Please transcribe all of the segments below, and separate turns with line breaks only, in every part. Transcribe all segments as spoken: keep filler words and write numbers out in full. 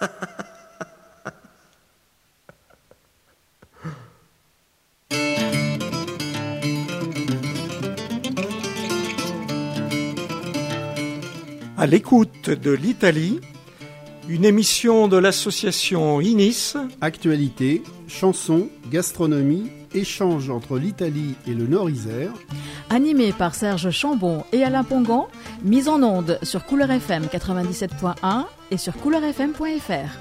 À l'écoute de l'Italie, une émission de l'association Inis.
Actualité, chansons, gastronomie, échange entre l'Italie et le Nord-Isère.
Animé par Serge Chambon et Alain Pongan, mise en onde sur Couleur F M quatre-vingt-dix-sept point un et sur couleur f m point f r.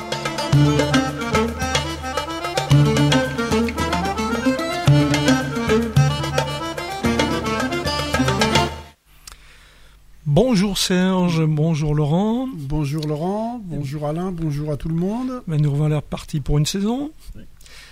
Bonjour Serge, bonjour Laurent.
Bonjour Laurent, bonjour Alain, bonjour à tout le monde.
Ben nous voilà repartis pour une saison, oui.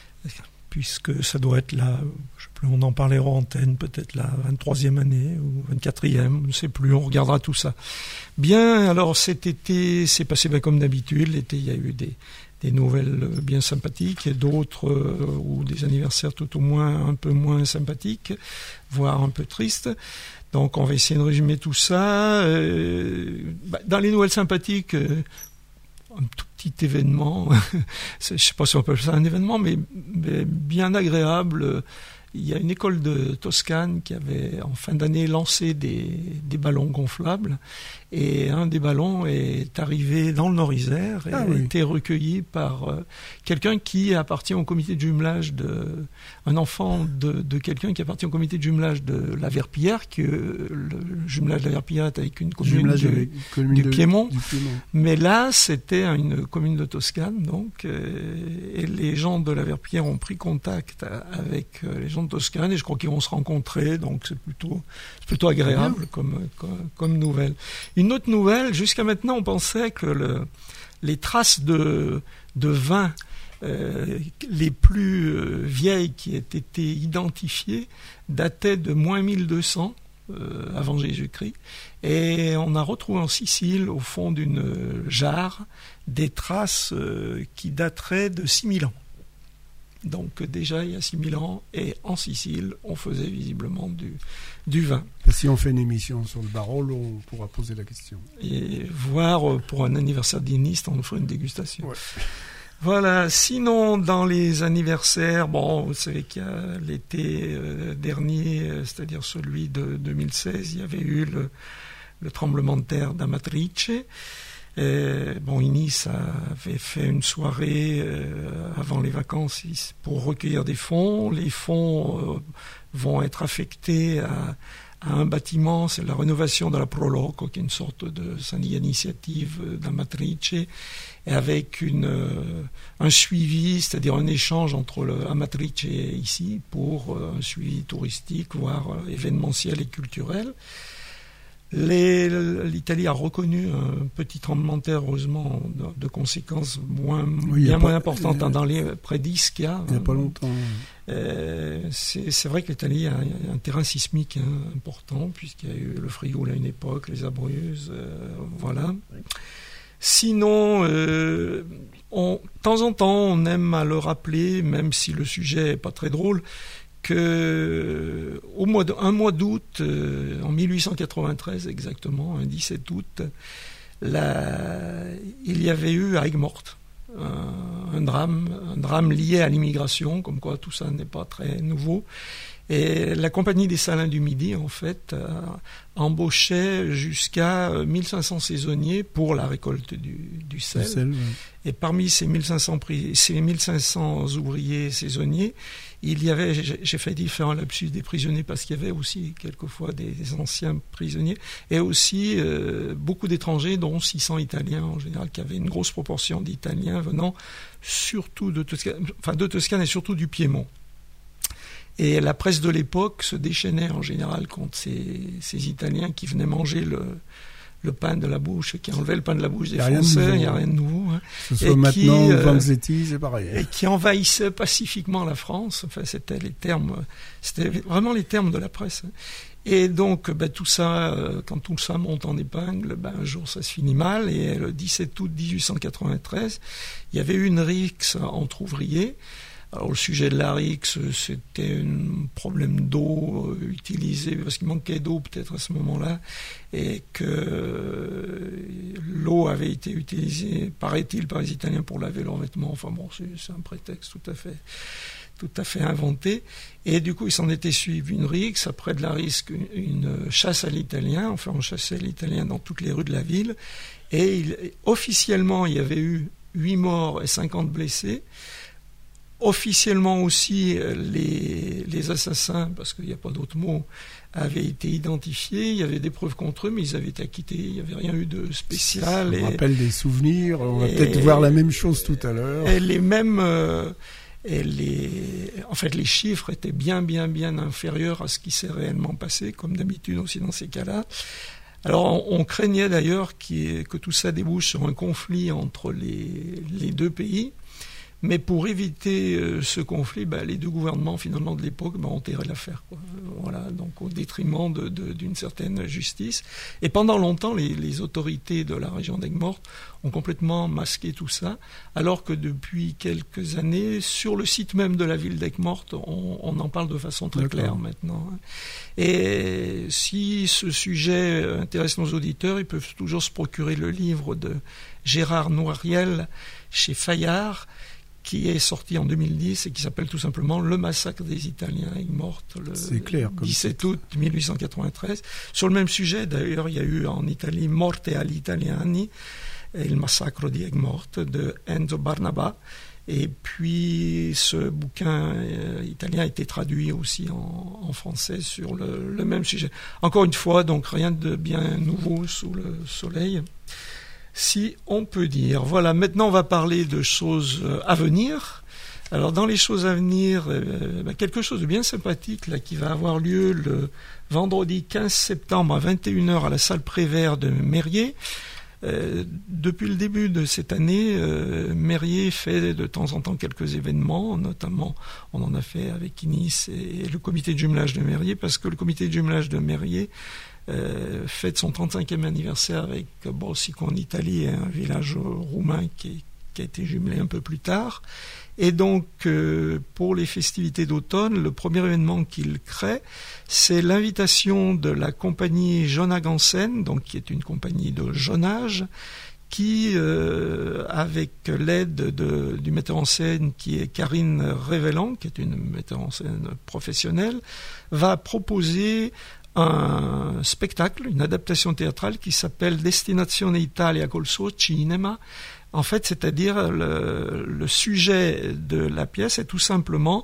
Puisque ça doit être la, je sais plus, on en parlera en antenne, peut-être la vingt-troisième année ou vingt-quatrième, je ne sais plus, on regardera tout ça. Bien, alors cet été, c'est passé bien comme d'habitude. L'été, il y a eu des, des nouvelles bien sympathiques et d'autres, euh, ou des anniversaires tout au moins un peu moins sympathiques, voire un peu tristes. Donc on va essayer de résumer tout ça. Euh, bah, dans les nouvelles sympathiques, euh, un tout petit événement, je ne sais pas si on peut appeler ça un événement, mais, mais bien agréable. Il y a une école de Toscane qui avait en fin d'année lancé des, des ballons gonflables, et un des ballons est arrivé dans le Nord-Isère et ah oui. a été recueilli par euh, quelqu'un qui appartient au comité de jumelage de un enfant de, de quelqu'un qui appartient au comité de jumelage de la Verpillière, que le jumelage de la Verpillière est avec une commune, du, avec commune du, de, Piémont, du Piémont. Mais là, c'était une commune de Toscane, donc, euh, et les gens de la Verpillière ont pris contact avec euh, les gens de Toscane, et je crois qu'ils vont se rencontrer, donc c'est plutôt, c'est plutôt agréable comme, comme, comme nouvelle. Une autre nouvelle, jusqu'à maintenant, on pensait que le, les traces de, de vin euh, les plus euh, vieilles qui aient été identifiées dataient de moins mille deux cents euh, avant Jésus-Christ, et on a retrouvé en Sicile, au fond d'une jarre, des traces euh, qui dateraient de six mille ans. Donc déjà il y a six mille ans, et en Sicile, on faisait visiblement du, du vin.
Et si on fait une émission sur le Barolo, on pourra poser la question.
Et voir, pour un anniversaire d'Inis, on nous fera une dégustation.
Ouais.
Voilà, sinon dans les anniversaires, bon, vous savez qu'il y a l'été euh, dernier, euh, c'est-à-dire celui de deux mille seize, il y avait eu le, le tremblement de terre d'Amatrice. Et, bon, Inis avait fait une soirée euh, avant les vacances pour recueillir des fonds. Les fonds euh, vont être affectés à, à un bâtiment, c'est la rénovation de la Proloco, qui est une sorte de syndicat d'initiative d'Amatrice, et avec une, euh, un suivi, c'est-à-dire un échange entre le Amatrice et ici, pour euh, un suivi touristique, voire euh, événementiel et culturel. Les, L'Italie a reconnu un petit tremblement de terre, heureusement, de, de conséquences moins, oui, bien moins pas, importantes a, dans les près d'Ischia.
Il n'y a pas longtemps.
Euh, c'est, c'est vrai que l'Italie a un, un terrain sismique hein, important, puisqu'il y a eu le Frioul à une époque, les Abruzzes, euh, voilà. Sinon, euh, on, de temps en temps, on aime à le rappeler, même si le sujet n'est pas très drôle, que au mois de, un mois d'août, euh, en mille huit cent quatre-vingt-treize exactement, un dix-sept août, la, il y avait eu à Aigues-Mortes un, un drame, un drame lié à l'immigration, comme quoi tout ça n'est pas très nouveau. Et la Compagnie des Salins du Midi, en fait, euh, embauchait jusqu'à mille cinq cents saisonniers pour la récolte du, du sel.
Le sel, ouais.
Et parmi ces mille cinq cents, ces mille cinq cents ouvriers saisonniers, il y avait, j'ai, j'ai failli faire un lapsus des prisonniers, parce qu'il y avait aussi quelquefois des, des anciens prisonniers, et aussi euh, beaucoup d'étrangers, dont six cents Italiens en général, qui avaient une grosse proportion d'Italiens venant surtout de Toscane, enfin de Toscane et surtout du Piémont. Et la presse de l'époque se déchaînait en général contre ces, ces Italiens qui venaient manger le, le pain de la bouche, qui enlevaient le pain de la bouche des Français, il n'y a rien de nouveau. Hein.
Que ce soit maintenant ou Vanzetti, c'est pareil.
Et qui envahissaient pacifiquement la France. Enfin, c'était les termes, c'était vraiment les termes de la presse. Et donc, ben, tout ça, quand tout ça monte en épingle, ben, un jour ça se finit mal. Et le dix-sept août mille huit cent quatre-vingt-treize, il y avait eu une rixe entre ouvriers, Alors le sujet de l'A R X, c'était un problème d'eau euh, utilisé, parce qu'il manquait d'eau peut-être à ce moment-là, et que euh, l'eau avait été utilisée, paraît-il, par les Italiens pour laver leurs vêtements. Enfin bon, c'est, c'est un prétexte tout à fait... tout à fait inventé, et du coup il s'en était suivi une rixe, après de la rixe une, une chasse à l'italien, enfin on chassait l'italien dans toutes les rues de la ville, et il, officiellement il y avait eu huit morts et cinquante blessés, officiellement aussi les, les assassins, parce qu'il n'y a pas d'autre mot, avaient été identifiés, il y avait des preuves contre eux, mais ils avaient été acquittés, il n'y avait rien eu de spécial.
Ça me
et,
rappelle des souvenirs, on va
et,
peut-être voir la même chose tout à l'heure.
Et les mêmes... Euh, Et les, en fait, les chiffres étaient bien, bien, bien inférieurs à ce qui s'est réellement passé, comme d'habitude aussi dans ces cas-là. Alors, on, on craignait d'ailleurs que tout ça débouche sur un conflit entre les, les deux pays. Mais pour éviter euh, ce conflit, bah, les deux gouvernements finalement de l'époque bah, ont enterré l'affaire, quoi. Voilà, donc au détriment de, de, d'une certaine justice. Et pendant longtemps, les, les autorités de la région d'Aigues-Mortes ont complètement masqué tout ça, alors que depuis quelques années, sur le site même de la ville d'Aigues-Mortes, on, on en parle de façon très D'accord. claire maintenant. Et si ce sujet intéresse nos auditeurs, ils peuvent toujours se procurer le livre de Gérard Noiriel chez Fayard, qui est sorti en deux mille dix et qui s'appelle tout simplement Le massacre des Italiens à Aigues-Mortes, le
C'est clair, comme
dix-sept août dix-huit cent quatre-vingt-treize. Sur le même sujet, d'ailleurs, il y a eu en Italie Morte agli Italiani, et le massacre di Aigues-Mortes de Enzo Barnaba. Et puis, ce bouquin euh, italien a été traduit aussi en, en français sur le, le même sujet. Encore une fois, donc rien de bien nouveau sous le soleil, si on peut dire. Voilà, maintenant on va parler de choses à venir. Alors dans les choses à venir, euh, bah, quelque chose de bien sympathique là, qui va avoir lieu le vendredi quinze septembre à vingt et une heures à la salle Prévert de Mérier. Euh, depuis le début de cette année, euh, Mérier fait de temps en temps quelques événements, notamment on en a fait avec Inis et, et le comité de jumelage de Mérier, parce que le comité de jumelage de Mérier Euh, fête son trente-cinquième anniversaire avec Borsico en Italie, un village roumain qui, qui a été jumelé un peu plus tard. Et donc, euh, pour les festivités d'automne, le premier événement qu'il crée, c'est l'invitation de la compagnie Jonagansen, donc qui est une compagnie de jonage, qui, euh, avec l'aide de, du metteur en scène qui est Karine Révélan, qui est une metteur en scène professionnelle, va proposer un spectacle, une adaptation théâtrale qui s'appelle Destinazione Italia col suo cinema. En fait, c'est-à-dire le, le sujet de la pièce est tout simplement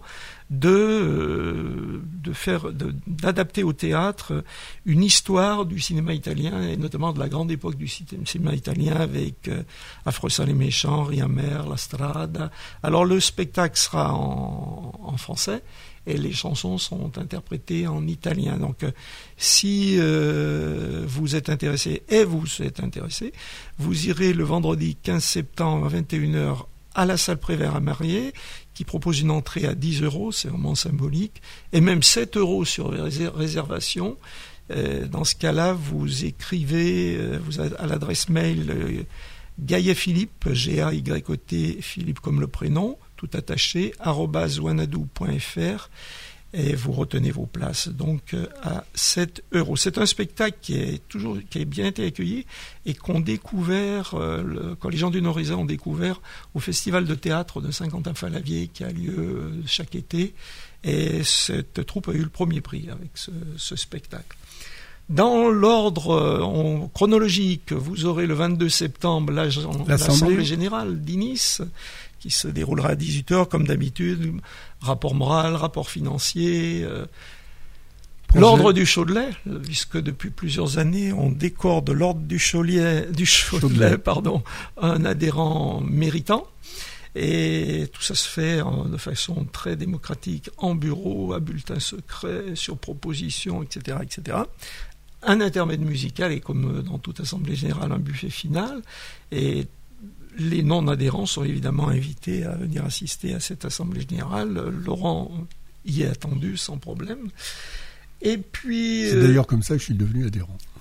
de, de faire, de, d'adapter au théâtre une histoire du cinéma italien, et notamment de la grande époque du cinéma italien avec euh, Affreux les méchants, Riamer, La Strada. Alors le spectacle sera en, en français, et les chansons sont interprétées en italien. Donc, euh, si euh, vous êtes intéressé, et vous êtes intéressé, vous irez le vendredi quinze septembre à vingt et une heures à la salle Prévert à Mérier, qui propose une entrée à dix euros, c'est vraiment symbolique, et même sept euros sur réservation. Euh, dans ce cas-là, vous écrivez euh, vous avez à l'adresse mail euh, Gaillet Philippe, G A Y O T, Philippe comme le prénom, tout attaché, arobase wanadoo point f r, et vous retenez vos places donc à sept euros. C'est un spectacle qui est toujours qui est bien été accueilli et qu'on découvert, euh, le, quand les gens du Nord-Isère ont découvert au Festival de théâtre de Saint-Quentin-Falavier qui a lieu euh, chaque été, et cette troupe a eu le premier prix avec ce, ce spectacle. Dans l'ordre euh, chronologique, vous aurez le vingt-deux septembre l'Assemblée, l'Assemblée générale d'Inis, qui se déroulera à dix-huit heures, comme d'habitude, rapport moral, rapport financier, euh, l'ordre du Chaudelet, puisque depuis plusieurs années, on décore de l'ordre du Chaudelet, du Chaudelet, Chaudelet. Pardon, un adhérent méritant. Et tout ça se fait en, de façon très démocratique, en bureau, à bulletin secret, sur proposition, et cetera, et cetera. Un intermède musical, et comme dans toute assemblée générale, un buffet final. Et les non-adhérents sont évidemment invités à venir assister à cette assemblée générale. Laurent y est attendu sans problème. Et puis,
c'est d'ailleurs comme ça que je suis devenu adhérent.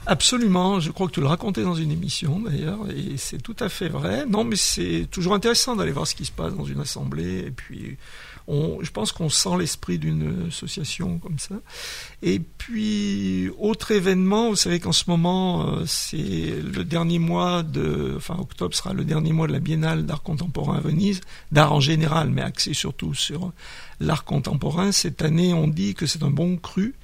Absolument, je crois que tu le racontais dans une émission d'ailleurs, et c'est tout à fait vrai. Non, mais c'est toujours intéressant d'aller voir ce qui se passe dans une assemblée, et puis on, je pense qu'on sent l'esprit d'une association comme ça. Et puis, autre événement, vous savez qu'en ce moment, euh, c'est le dernier mois de, enfin octobre sera le dernier mois de la Biennale d'art contemporain à Venise, d'art en général, mais axé surtout sur l'art contemporain. Cette année, on dit que c'est un bon cru.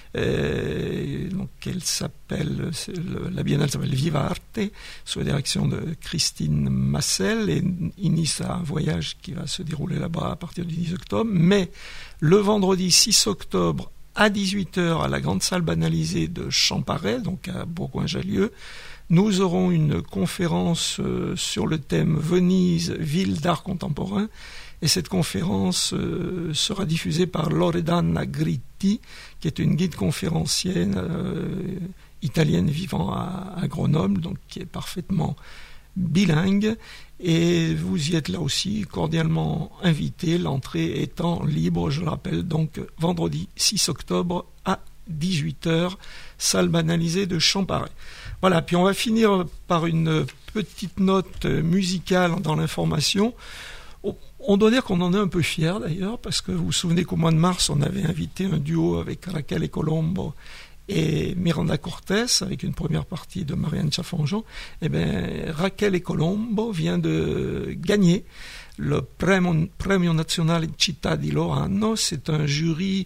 Euh, donc elle s'appelle, le, la biennale s'appelle Viva Arte, sous la direction de Christine Massel, et initie un voyage qui va se dérouler là-bas à partir du dix octobre. Mais le vendredi six octobre à dix-huit heures à la grande salle banalisée de Champaret, donc à Bourgoin-Jallieu, nous aurons une conférence euh, sur le thème Venise, ville d'art contemporain. Et cette conférence euh, sera diffusée par Loredana Gritti, qui est une guide conférencienne euh, italienne vivant à, à Grenoble, donc qui est parfaitement bilingue. Et vous y êtes là aussi cordialement invités, l'entrée étant libre, je le rappelle, donc vendredi six octobre à dix-huit heures, salle banalisée de Champaret. Voilà, puis on va finir par une petite note musicale dans l'information. On doit dire qu'on en est un peu fiers d'ailleurs, parce que vous vous souvenez qu'au mois de mars, on avait invité un duo avec Raquel et Colombo et Miranda Cortés, avec une première partie de Marianne Chafonjon. Eh bien, Raquel et Colombo vient de gagner le Premio, Premio Nazionale Città di Loranno. C'est un jury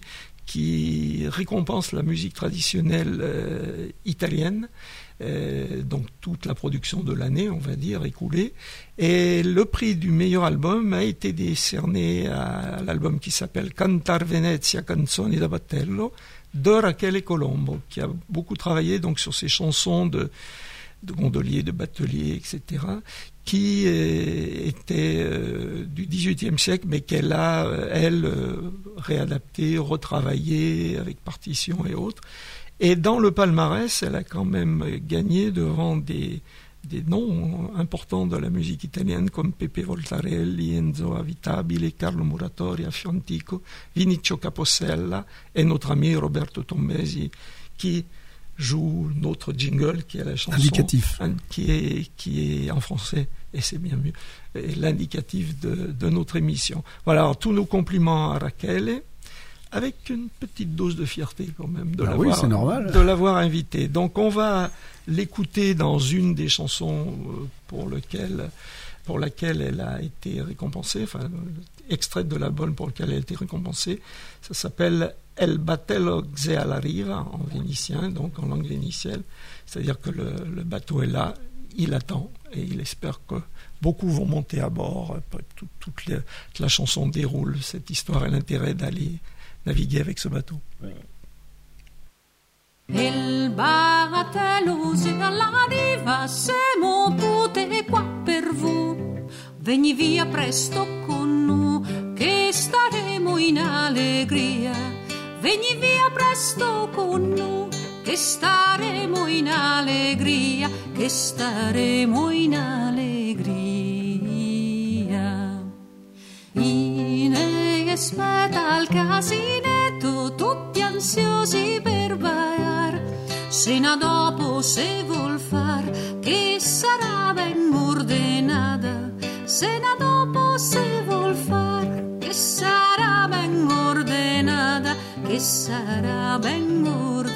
qui récompense la musique traditionnelle euh, italienne. Euh, donc toute la production de l'année, on va dire, écoulée. Et le prix du meilleur album a été décerné à l'album qui s'appelle Cantar Venezia Canzoni da Battello de Raquel et Colombo, qui a beaucoup travaillé donc sur ces chansons de, de gondoliers, de bateliers, et cetera, qui euh, étaient euh, du dix-huitième siècle, mais qu'elle a, euh, elle, euh, réadapté, retravaillé avec partition et autres. Et dans le palmarès, elle a quand même gagné devant des, des noms importants de la musique italienne comme Pepe Voltarelli, Enzo Avitabile, Carlo Muratori, Fiontico, Vinicio Capossella et notre ami Roberto Tombesi qui joue notre jingle qui est la chanson
indicatif,
qui est, qui est en français, et c'est bien mieux, et l'indicatif de, de notre émission. Voilà, alors, tous nos compliments à Raquel, avec une petite dose de fierté quand même de
ah
l'avoir,
oui, c'est normal.
de l'avoir invité. Donc on va l'écouter dans une des chansons pour, lequel, pour laquelle elle a été récompensée, enfin extraite de l'album pour lequel elle a été récompensée. Ça s'appelle El Battello Xe alla riva en vénitien, donc en langue vénitienne. C'est-à-dire que le, le bateau est là, il attend et il espère que beaucoup vont monter à bord. Toute, toute, les, toute la chanson déroule cette histoire et l'intérêt d'aller naviguer avec ce bateau. Oui.
Il battello alla riva, siamo tutte qua per voi. Veni via presto con noi, che staremo in allegria. Veni via presto con noi, che staremo in allegria, che staremo in allegria. Ine aspetta al casinetto, tutti ansiosi per baiar. Sena dopo se vuol far, che sarà ben ordinata. Sena dopo se vuol far, che sarà ben ordinata, che sarà ben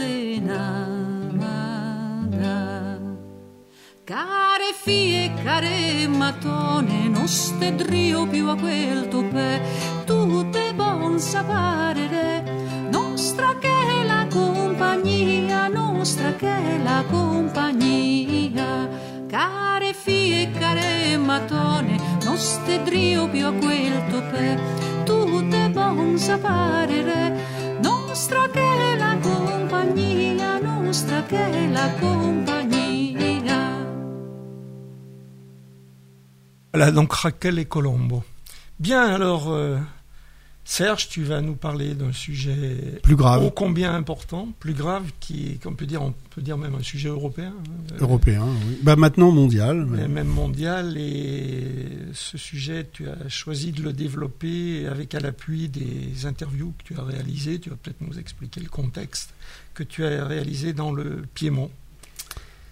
ordinata. Care fie, care matone, non stedrio più a quel topè, tutte bon sapere, nostra che la compagnia, nostra che la compagnia. Care fie, care matone, non stedrio più a quel topè, tutte bon sapere, nostra che la compagnia, nostra che la compagnia.
Voilà, donc Raquel et Colombo. Bien, alors, euh, Serge, tu vas nous parler d'un sujet
plus grave,
ô combien important, plus grave, qui, qu'on peut dire, on peut dire même un sujet européen.
Européen, euh, oui. Bah maintenant mondial.
Mais... Même mondial, et ce sujet, tu as choisi de le développer avec à l'appui des interviews que tu as réalisées. Tu vas peut-être nous expliquer le contexte que tu as réalisé dans le Piémont.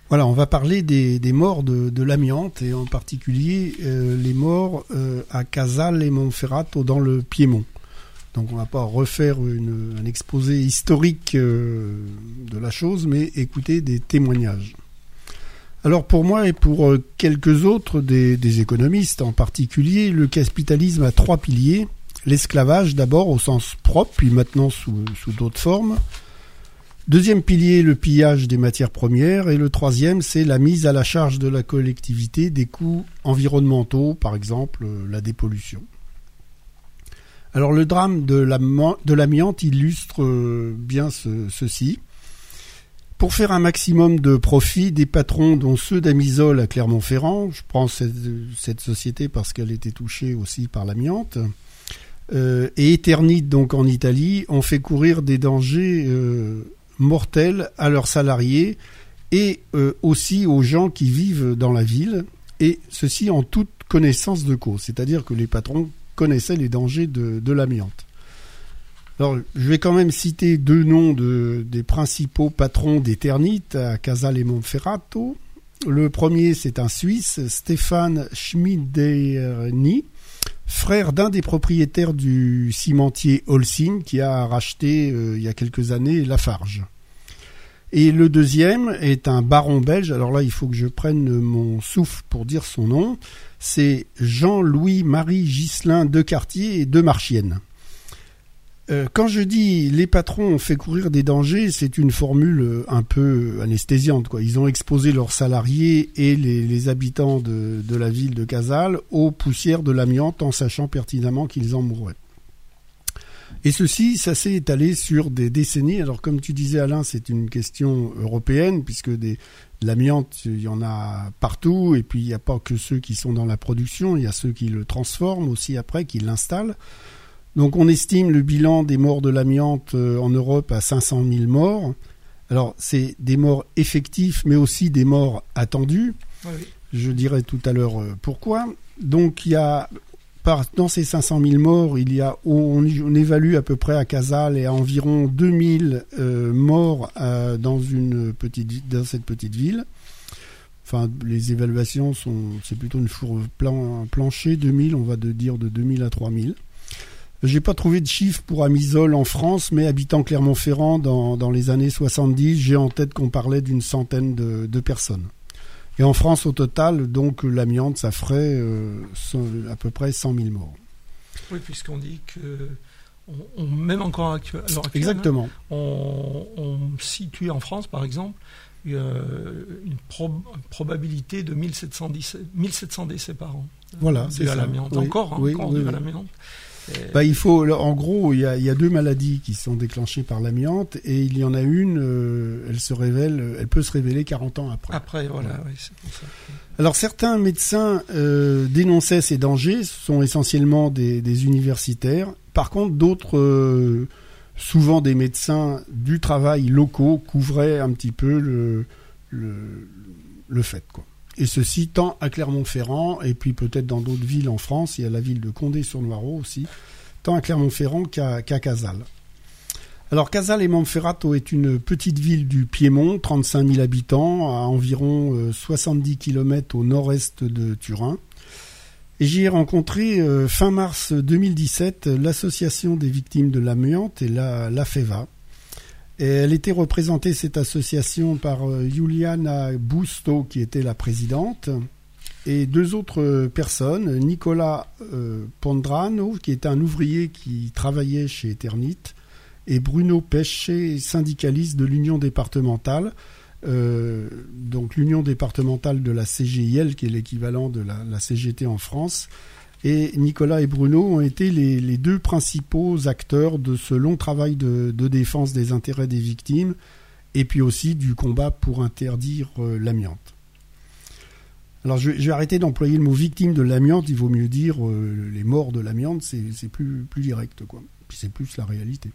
Voilà, on va parler des, des morts de, de l'amiante et en particulier euh, les morts euh, à Casale et Monferrato dans le Piémont. Donc on ne va pas refaire une, un exposé historique euh, de la chose, mais écouter des témoignages. Alors pour moi et pour euh, quelques autres des, des économistes en particulier, le capitalisme a trois piliers. L'esclavage d'abord au sens propre, puis maintenant sous, sous d'autres formes. Deuxième pilier, le pillage des matières premières. Et le troisième, c'est la mise à la charge de la collectivité des coûts environnementaux, par exemple la dépollution. Alors le drame de, de l'amiante illustre bien ce, ceci. Pour faire un maximum de profit, des patrons, dont ceux d'Amisol à Clermont-Ferrand, je prends cette, cette société parce qu'elle était touchée aussi par l'amiante, euh, et Eternit, donc en Italie, ont fait courir des dangers euh, mortels à leurs salariés et euh, aussi aux gens qui vivent dans la ville, et ceci en toute connaissance de cause, c'est-à-dire que les patrons connaissaient les dangers de, de l'amiante. Alors, je vais quand même citer deux noms de, des principaux patrons d'Eternit à Casale et Monferrato. Le premier, c'est un Suisse, Stéphane Schmiederni, frère d'un des propriétaires du cimentier Holcim qui a racheté euh, il y a quelques années Lafarge. Et le deuxième est un baron belge, alors là il faut que je prenne mon souffle pour dire son nom, c'est Jean-Louis-Marie Ghislain Decartier et Demarchienne. Euh, quand je dis les patrons ont fait courir des dangers, c'est une formule un peu anesthésiante, quoi. Ils ont exposé leurs salariés et les, les habitants de, de la ville de Casale aux poussières de l'amiante en sachant pertinemment qu'ils en mourraient. Et ceci, ça s'est étalé sur des décennies. Alors comme tu disais Alain, c'est une question européenne puisque des, de l'amiante, il y en a partout et puis il n'y a pas que ceux qui sont dans la production, il y a ceux qui le transforment aussi après, qui l'installent. Donc on estime le bilan des morts de l'amiante en Europe à cinq cent mille morts. Alors c'est des morts effectifs mais aussi des morts attendus. Oui. Je dirai tout à l'heure pourquoi. Donc il y a, par, dans ces cinq cent mille morts, il y a, on, on évalue à peu près à Casale et à environ deux mille euh, morts euh, dans, une petite, dans cette petite ville. Enfin, les évaluations sont, c'est plutôt une fourbe plan, plancher, deux mille, on va de dire de deux mille à trois mille. J'ai pas trouvé de chiffres pour Amisol en France, mais habitant Clermont-Ferrand dans, dans les années soixante-dix, j'ai en tête qu'on parlait d'une centaine de, de personnes. Et en France, au total, donc l'amiante, ça ferait euh, à peu près cent mille morts.
Oui, puisqu'on dit que, on, on, même encore à l'heure actuelle,
exactement.
On, on situe en France, par exemple, euh, une prob- probabilité de mille sept cent décès par an.
Voilà,
dû
c'est
à
ça.
l'amiante.
Oui,
encore,
oui,
encore
oui,
dû
oui.
à l'amiante.
Bah, il faut, en gros, il y, a, il y a deux maladies qui sont déclenchées par l'amiante et il y en a une, euh, elle se révèle, elle peut se révéler quarante ans après.
Après, voilà, ouais. Oui, c'est pour ça.
Alors certains médecins euh, dénonçaient ces dangers, ce sont essentiellement des, des universitaires. Par contre, d'autres, euh, souvent des médecins du travail locaux, couvraient un petit peu le, le, le fait, quoi. Et ceci tant à Clermont-Ferrand, et puis peut-être dans d'autres villes en France, il y a la ville de Condé-sur-Noireau aussi, tant à Clermont-Ferrand qu'à, qu'à Casale. Alors Casale et Monferrato est une petite ville du Piémont, trente-cinq mille habitants, à environ euh, soixante-dix kilomètres au nord-est de Turin. Et j'y ai rencontré euh, fin mars deux mille dix-sept l'association des victimes de l'amiante et la, la FEVA. Et elle était représentée, cette association, par euh, Juliana Busto, qui était la présidente, et deux autres personnes, Nicolas euh, Pondrano, qui était un ouvrier qui travaillait chez Eternit, et Bruno Pesce, syndicaliste de l'Union départementale, euh, donc l'Union départementale de la C G I L, qui est l'équivalent de la, la C G T en France. Et Nicolas et Bruno ont été les, les deux principaux acteurs de ce long travail de, de défense des intérêts des victimes et puis aussi du combat pour interdire euh, l'amiante. Alors je, je vais arrêter d'employer le mot victime de l'amiante, il vaut mieux dire euh, les morts de l'amiante, c'est, c'est plus, plus direct, quoi. Puis c'est plus la réalité.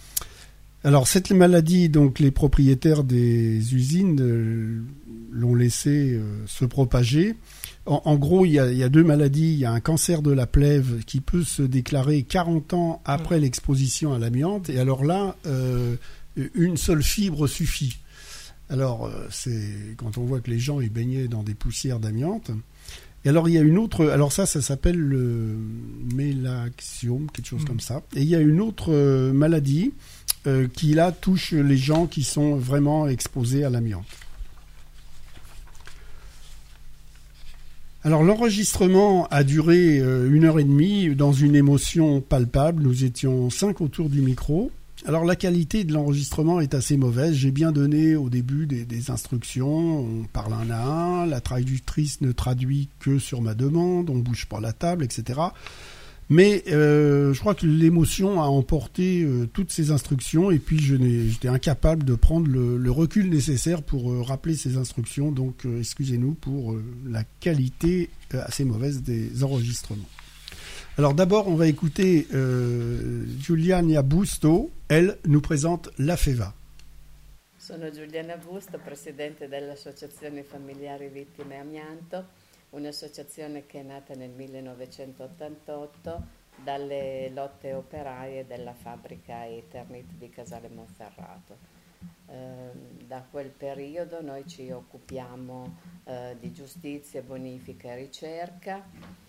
Alors cette maladie, donc les propriétaires des usines euh, l'ont laissé euh, se propager. En, en gros, il y, a, il y a deux maladies. Il y a un cancer de la plèvre qui peut se déclarer quarante ans après l'exposition à l'amiante. Et alors là, euh, une seule fibre suffit. Alors, euh, c'est quand on voit que les gens ils baignaient dans des poussières d'amiante. Et alors, il y a une autre... Alors ça, ça s'appelle le mélaxiome, quelque chose mmh. comme ça. Et il y a une autre euh, maladie euh, qui, là, touche les gens qui sont vraiment exposés à l'amiante. Alors, l'enregistrement a duré euh, une heure et demie dans une émotion palpable. Nous étions cinq autour du micro. Alors, la qualité de l'enregistrement est assez mauvaise. J'ai bien donné au début des, des instructions. On parle un à un. La traductrice ne traduit que sur ma demande. On bouge pas la table, et cetera. Mais euh, je crois que l'émotion a emporté euh, toutes ces instructions. Et puis, je n'ai, j'étais incapable de prendre le, le recul nécessaire pour euh, rappeler ces instructions. Donc, euh, excusez-nous pour euh, la qualité euh, assez mauvaise des enregistrements. Alors d'abord, on va écouter euh, Giuliana Busto. Elle nous présente la FEVA.
Sono Giuliana Busto, presidente dell'Associazione Familiari Vittime Amianto, un'associazione che è nata nel millenovecentottantotto dalle lotte operaie della fabbrica Eternit di Casale Monferrato. Eh, da quel periodo noi ci occupiamo eh, di giustizia, bonifica e ricerca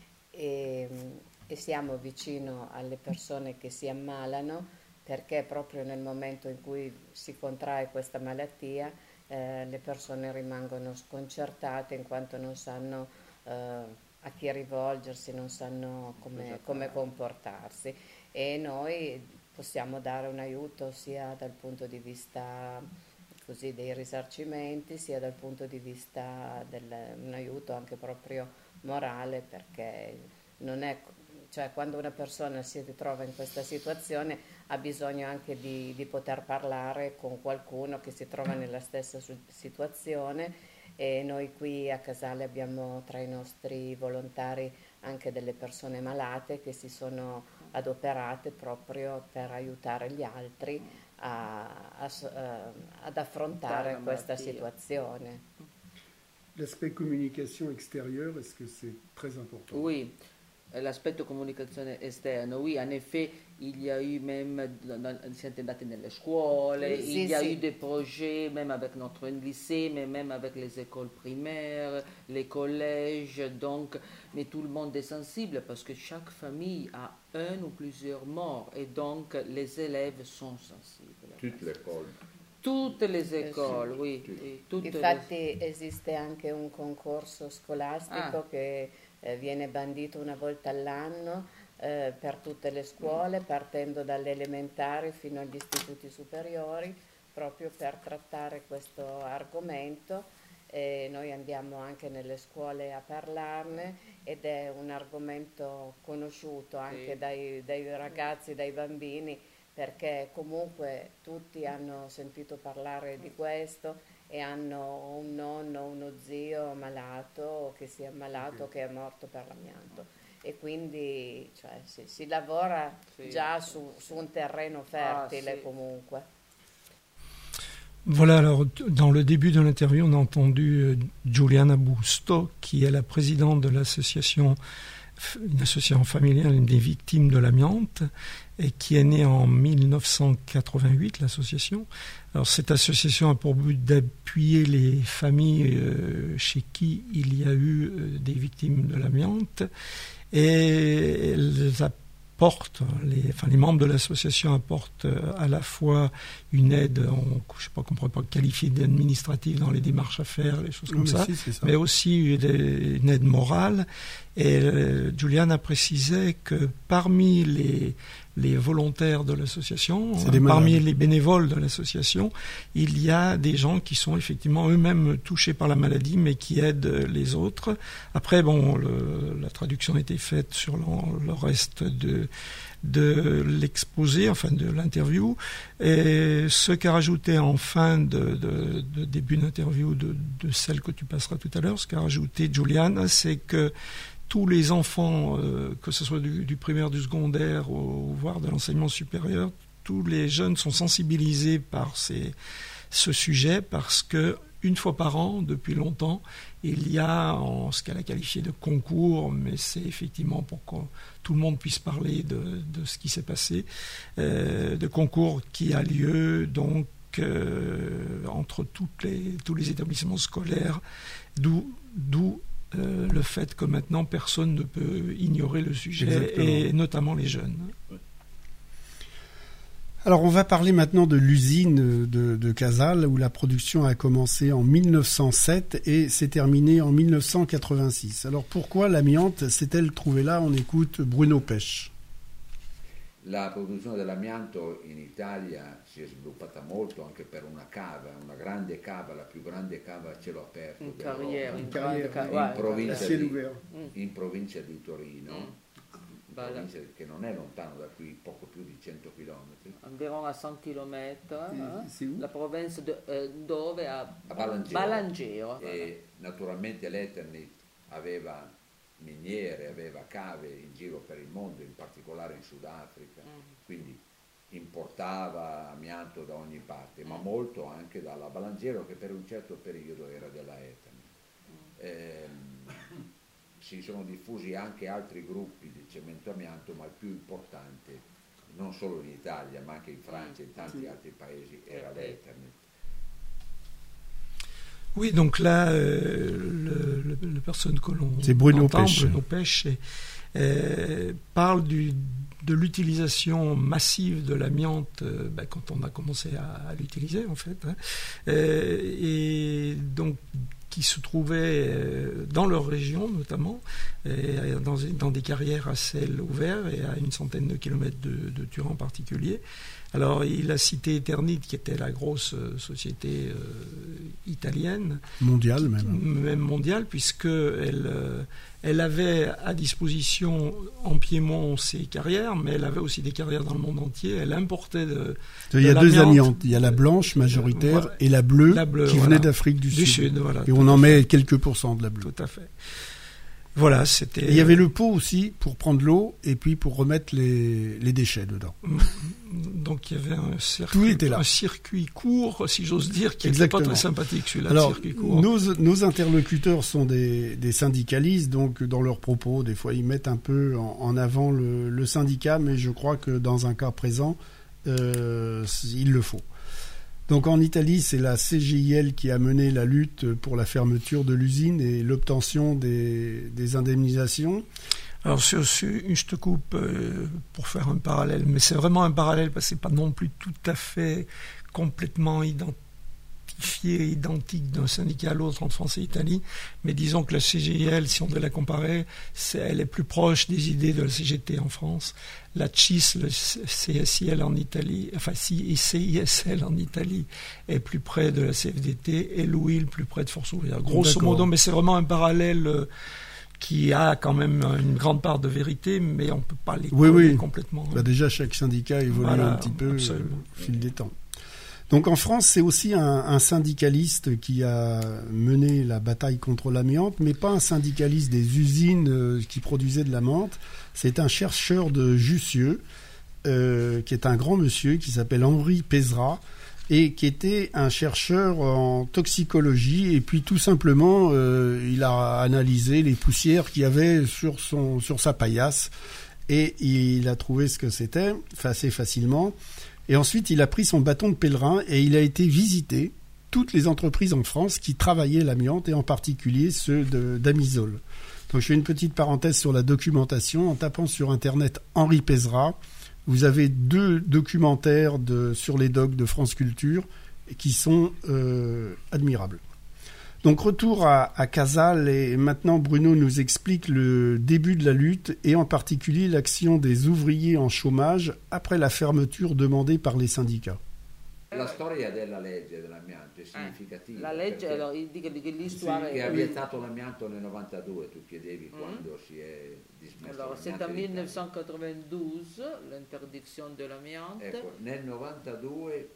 e e siamo vicino alle persone che si ammalano, perché proprio nel momento in cui si contrae questa malattia eh, le persone rimangono sconcertate in quanto non sanno eh, a chi rivolgersi, non sanno come, come comportarsi, e noi possiamo dare un aiuto sia dal punto di vista così dei risarcimenti, sia dal punto di vista del, un aiuto anche proprio morale, perché non è Cioè, quando una persona si ritrova in questa situazione ha bisogno anche di, di poter parlare con qualcuno che si trova nella stessa situazione, e noi qui a Casale abbiamo tra i nostri volontari anche delle persone malate che si sono adoperate proprio per aiutare gli altri a, a, a, ad affrontare questa situazione.
L'aspect communication extérieure, est-ce que c'est très important?
Oui. L'aspetto communicazione esterno, oui, en effet, il y a eu même, siete andati nelle scuole,
sì,
il y a
sì.
eu des projets, même avec notre lycée, mais même avec les écoles primaires, les collèges, donc, mais tout le monde est sensible parce que chaque famille a un ou plusieurs morts, et donc les élèves sont sensibles.
Toute l'école.
Tutte le école, oui. Tutte
Infatti
le...
esiste anche un concorso scolastico
ah.
che eh, viene bandito una volta all'anno eh, per tutte le scuole, partendo dalle elementari fino agli istituti superiori, proprio per trattare questo argomento. E noi andiamo anche nelle scuole a parlarne, ed è un argomento conosciuto anche sì. dai, dai ragazzi, dai bambini, perché comunque tutti hanno sentito parlare di questo e hanno un nonno, uno zio malato, che si è ammalato, che è morto per l'amianto, e quindi cioè, si, si lavora sì. già su, su un terreno fertile ah, sì. comunque.
Voilà, alors dans le début de l'interview, on a entendu euh, Giuliana Busto, qui est la présidente de l'association une association familiale des victimes de l'amiante, et qui est née en mille neuf cent quatre-vingt-huit, l'association. Alors cette association a pour but d'appuyer les familles euh, chez qui il y a eu euh, des victimes de l'amiante, et elles apportent, les, enfin les membres de l'association apportent à la fois une aide, on, je ne sais pas qu'on pourrait pas qualifier d'administrative dans les démarches à faire, les choses comme
mais
ça,
si, ça,
mais aussi une, une aide morale. Et euh, Juliane a précisé que parmi les, les volontaires de l'association, euh, parmi les bénévoles de l'association, il y a des gens qui sont effectivement eux-mêmes touchés par la maladie, mais qui aident les autres. Après, bon, le, la traduction a été faite sur le, le reste de, de l'exposé, enfin de l'interview. Et ce qu'a rajouté en fin de, de, de début d'interview de, de celle que tu passeras tout à l'heure, ce qu'a rajouté Juliane, c'est que tous les enfants, euh, que ce soit du, du primaire, du secondaire, ou voire de l'enseignement supérieur, tous les jeunes sont sensibilisés par ces, ce sujet, parce que une fois par an, depuis longtemps, il y a en, ce qu'elle a qualifié de concours, mais c'est effectivement pour que tout le monde puisse parler de, de ce qui s'est passé, euh, de concours qui a lieu donc que, entre toutes les, tous les établissements scolaires, d'où, d'où euh, le fait que maintenant personne ne peut ignorer le sujet, exactement. Et notamment les jeunes.
Alors on va parler maintenant de l'usine de, de Casals, où la production a commencé en mille neuf cent sept et s'est terminée en mille neuf cent quatre-vingt-six. Alors pourquoi l'amiante s'est-elle trouvée là? On écoute Bruno Pesce.
La produzione dell'amianto in Italia si è sviluppata molto anche per una cava, una grande cava, la più grande cava a cielo aperto
in carriera, in,
carriera,
ca-
in, provincia di,
mm.
in provincia di Torino,
mm.
provincia che non è lontano da qui, poco più di cento chilometri.
Environ a cent chilometri,
eh?
la provincia de, eh, dove a,
a Balangero.
Balangero.
E naturalmente l'Eternit aveva miniere, aveva cave in giro per il mondo, in particolare in Sudafrica, mm. quindi importava amianto da ogni parte, ma molto anche dalla Balangero, che per un certo periodo era della Eternit. Mm. Eh, si sono diffusi anche altri gruppi di cemento amianto, ma il più importante, non solo in Italia, ma anche in Francia e in tanti sì. altri paesi, era l'Eternit.
Oui, donc là, euh, le, le, la personne que l'on
C'est Bruno
entend,
Pesce.
Bruno Pesce, euh, parle du, de l'utilisation massive de l'amiante euh, ben, quand on a commencé à, à l'utiliser, en fait. Hein, euh, et donc, qui se trouvaient euh, dans leur région, notamment, et dans, dans des carrières à ciel ouvert et à une centaine de kilomètres de, de Turin en particulier. Alors, il a cité Eternit, qui était la grosse euh, société euh, italienne.
Mondiale, même.
Même mondiale, puisqu'elle euh, elle avait à disposition en Piémont ses carrières, mais elle avait aussi des carrières dans le monde entier. Elle importait de.
Il y a deux amiantes. Il y a la blanche majoritaire euh, voilà. et la bleue, la bleue qui voilà. venait d'Afrique du, du Sud. Sud voilà, et on en met fait. quelques pourcents de la bleue.
Tout à fait. Voilà, c'était.
Et il y avait le pot aussi pour prendre l'eau et puis pour remettre les, les déchets dedans.
Donc il y avait un circuit, un circuit court, si j'ose dire, qui n'était pas très sympathique celui-là.
Alors,
le circuit court.
Nos, nos interlocuteurs sont des, des syndicalistes, donc dans leurs propos, des fois ils mettent un peu en, en avant le, le syndicat, mais je crois que dans un cas présent, euh, il le faut. Donc en Italie, c'est la C G I L qui a mené la lutte pour la fermeture de l'usine et l'obtention des, des indemnisations.
Alors je, je te coupe euh, pour faire un parallèle, mais c'est vraiment un parallèle parce que c'est pas non plus tout à fait complètement identifié, identique d'un syndicat à l'autre en France et Italie, mais disons que la C G I L, si on devait la comparer, c'est, elle est plus proche des idées de la C G T en France. La C I S, le C S I L en Italie, enfin C I S L en Italie est plus près de la C F D T et l'U I L plus près de Force ouvrière. Grosso D'accord. modo, mais c'est vraiment un parallèle euh, qui a quand même une grande part de vérité, mais on ne peut pas les
oui, oui.
complètement.
Bah déjà, chaque syndicat évolue voilà, un petit peu absolument. au fil des temps. Donc en France, c'est aussi un, un syndicaliste qui a mené la bataille contre l'amiante, mais pas un syndicaliste des usines euh, qui produisaient de l'amiante. C'est un chercheur de Jussieu, euh, qui est un grand monsieur, qui s'appelle Henri Pézra, et qui était un chercheur en toxicologie. Et puis tout simplement, euh, il a analysé les poussières qu'il y avait sur, son, sur sa paillasse, et il a trouvé ce que c'était assez facilement. Et ensuite, il a pris son bâton de pèlerin et il a été visiter toutes les entreprises en France qui travaillaient l'amiante, et en particulier ceux de, d'Amisol. Donc je fais une petite parenthèse sur la documentation. En tapant sur Internet Henri Pézra, vous avez deux documentaires de, sur les docs de France Culture qui sont euh, admirables. Donc retour à, à Casals, et maintenant Bruno nous explique le début de la lutte et en particulier l'action des ouvriers en chômage après la fermeture demandée par les syndicats.
La storia della legge dell'amianto è significativa.
La legge, allora, dico che l'histoire
sì, che ha vietato l'amianto nel novantadue, tu chiedevi mm. quando si è dismesso
allora, c'est en mille neuf cent quatre-vingt-douze l'interdiction de l'amiante.
Ecco, nel novantadue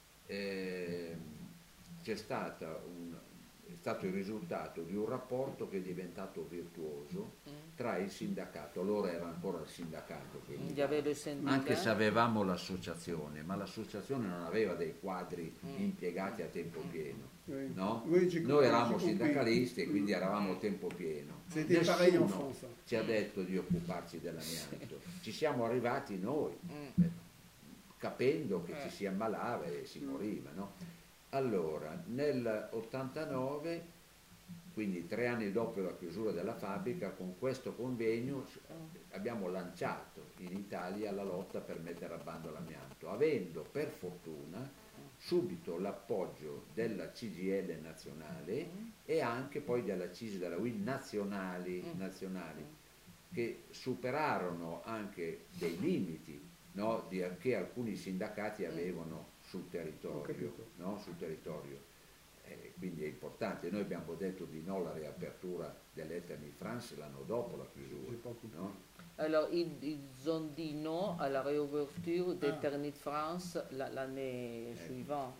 eh, c'è stata un è stato il risultato di un rapporto che è diventato virtuoso mm. tra il sindacato, allora era ancora il sindacato, quindi, anche se avevamo l'associazione, ma l'associazione non aveva dei quadri mm. impiegati a tempo pieno, mm. no? Noi eravamo sindacalisti e quindi eravamo a tempo pieno. Nessuno ci ha detto di occuparci dell'amianto, ci siamo arrivati noi. Mm. capendo che
Eh.
ci si ammalava e si moriva, no? Allora, nel ottantanove, quindi tre anni dopo la chiusura della fabbrica, con questo convegno abbiamo lanciato in Italia la lotta per mettere a bando l'amianto, avendo per fortuna subito l'appoggio della C G I L nazionale e anche poi della C I S, della U I L nazionali, nazionali che superarono anche dei limiti, no, di, che alcuni sindacati avevano sul territorio, no, sul territorio. Eh, quindi è importante. Noi abbiamo detto di no alla riapertura dell'Eternit France l'anno dopo la chiusura, no?
Alors, ils, ils ont dit non à la réouverture d'Eternit France la- l'année suivante.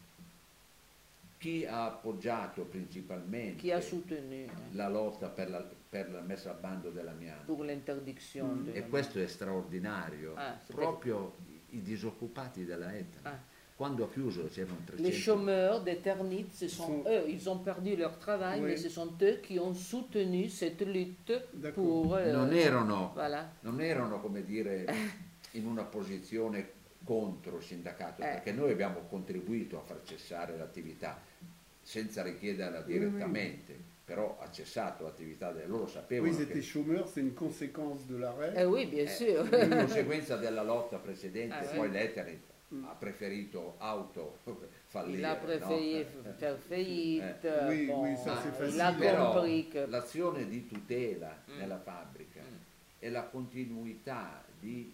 Chi ha appoggiato principalmente
Qui a soutenu
la lotta per la, per la messa a bando dell'amianto?
pour l'interdiction de
E questo è straordinario,
Ah, sì,
proprio i disoccupati della Eternit.
Ah.
Quando ha chiuso c'erano
Les
trecento.
chômeurs d'Eternit, ce sont
Sont-
eux, ils ont perdu leur travail,
Oui.
mais ce sont eux qui ont soutenu cette lutte
D'accord.
pour... euh,
Non erano,
Voilà.
non erano, come dire, in una posizione contro il sindacato,
Eh.
perché noi abbiamo contribuito a far cessare l'attività senza richiederla direttamente, però ha cessato l'attività, de- loro
Oui,
sapevano
ils
che
étaient chômeurs, c'est une conséquence de l'arrêt.
Eh oui, bien
eh,
sûr.
in conseguenza della lotta precedente,
Ah,
poi
sì.
l'Eternit ha preferito auto fallire,
Il a préféré
no?
faire faillite.
Eh. Oui,
bon,
oui, ça, c'est
il
facile.
a
Però
compris que...
l'azione di tutela
Mm.
nella fabbrica
Mm.
e la continuità di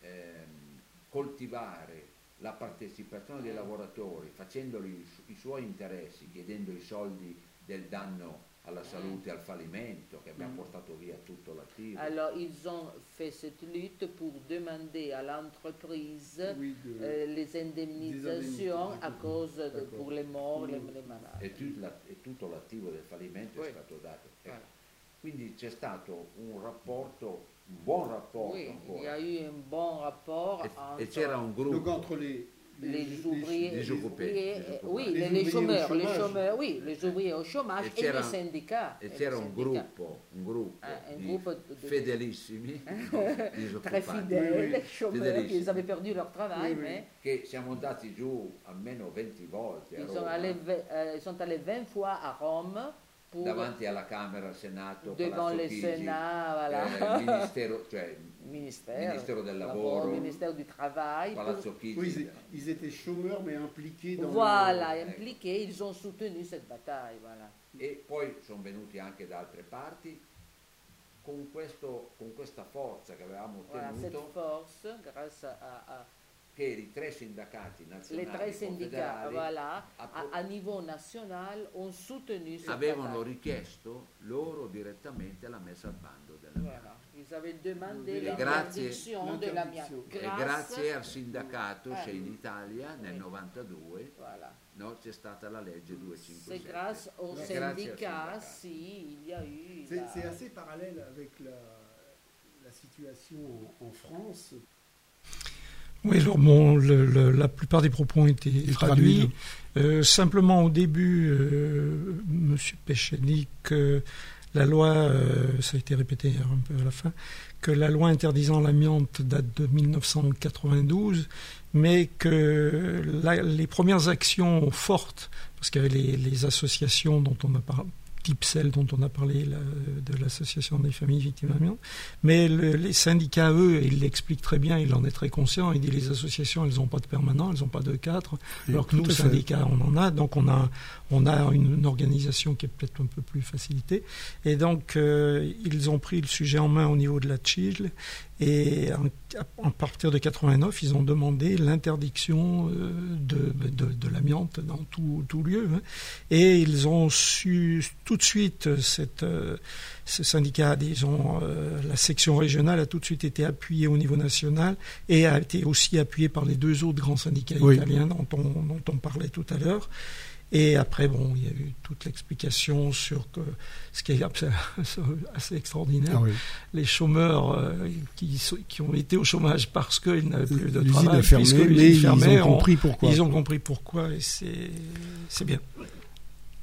ehm, coltivare la partecipazione dei lavoratori, facendoli i su- i suoi interessi, chiedendo i soldi del danno alla salute e al fallimento, che abbiamo
Mm.
portato via tutto l'attivo.
Alors, ils ont fait cette lutte pour demander à l'entreprise
Oui, de-
euh, les indemnisations
indemnités,
à cause de,
d'accord.
pour les morts, les,
Mm.
les malades.
E, tut- la- e tutto l'attivo del fallimento
Oui.
è stato dato. Ecco.
Voilà.
Quindi c'è stato un rapporto, un buon rapporto
Oui, il y
ancora.
a eu un bon rapport
E,
entre
e c'era un
Donc
gruppo.
entre les,
les ouvriers,
les occupés,
ouvriers,
les
euh,
occupés.
oui,
Les
les, les
ouvriers au
chômeurs, les
chômage.
chômeurs, oui, les ouvriers au chômage
E
et,
c'era-
les syndicats.
E
et
c'era
les
un
syndicats.
gruppo, un gruppo
Ah, un
di
gruppo de-
fedelissimi
Très
disoccupati
fidèles,
Oui, oui.
chômeurs
Fidélissimi.
qui avaient perdu leur travail,
Oui, oui.
mais
che siamo andati giù almeno venti volte a
ils,
Roma,
sont allés, ve- euh, ils sont allés vingt fois à Rome pour
davanti alla Camera, al Senato,
devant
Palazzo
le
Chigi,
Sénat, voilà.
eh, ministero, cioè
ministère,
Ministero del
d'abord,
Lavoro,
ministère du Travail. pour-
Palazzo Chigi.
Oui, ils, ils étaient chômeurs mais impliqués dans
Voilà,
Ecco.
impliqués, ils ont soutenu cette bataille, voilà.
E poi sono venuti anche da altre parti con, questo, con questa forza che avevamo
Voilà, cette
ottenuto,
force, grâce à, à-
che i tre sindacati
les
nazionali
trois syndicats,
confederali
voilà,
a-
à, à niveau national, ont soutenu cette
avevano
bataille.
richiesto loro direttamente la messa al bando della
Voilà. Ils avaient demandé
E
l'interdiction
grazie-
de l'amiante.
E grazie al sindacato
Eh.
Shane Italia nel
Oui.
novantadue,
Voilà.
no, c'è stata la legge
C'est
duecentocinquantasette.
grâce aux
Grazie al
syndicats
sindacato.
si il y a eu
C'est
la-
c'est assez parallèle avec la, la situation en, en France.
Oui, alors bon, le- le- la plupart des propos ont été traduits.
traduits.
Euh, simplement au début, euh, Monsieur Péchény, que la loi, euh, ça a été répété un peu à la fin, que la loi interdisant l'amiante date de mille neuf cent quatre-vingt-douze, mais que la- les premières actions fortes, parce qu'il y avait les, les associations dont on a parlé, type celle dont on a parlé là, de l'association des familles victimes d'amiante, mais le- les syndicats, eux, ils l'expliquent très bien, il en est très conscient, il dit les associations, elles n'ont pas de permanent, elles n'ont pas de cadre, alors que
Tout
nous,
à fait.
syndicats, on en a, donc on a, on a une, une organisation qui est peut-être un peu plus facilitée, et donc euh, ils ont pris le sujet en main au niveau de la C I G L, et en, à partir de quatre-vingt-neuf, ils ont demandé l'interdiction euh, de, de, de l'amiante dans tout, tout lieu, hein. Et ils ont su tout de suite, cette, euh, ce syndicat, disons, euh, la section régionale a tout de suite été appuyée au niveau national et a été aussi appuyée par les deux autres grands syndicats
Oui.
italiens dont on, dont on parlait tout à l'heure. Et après, bon, il y a eu toute l'explication sur que, ce qui est assez, assez extraordinaire,
Ah oui.
les chômeurs euh, qui, sont- qui ont été au chômage parce qu'ils n'avaient plus de
L'usine
travail,
a fermé,
puisque
mais
l'usine
ils
fermait,
ont compris pourquoi.
Ils ont compris pourquoi et c'est, c'est bien.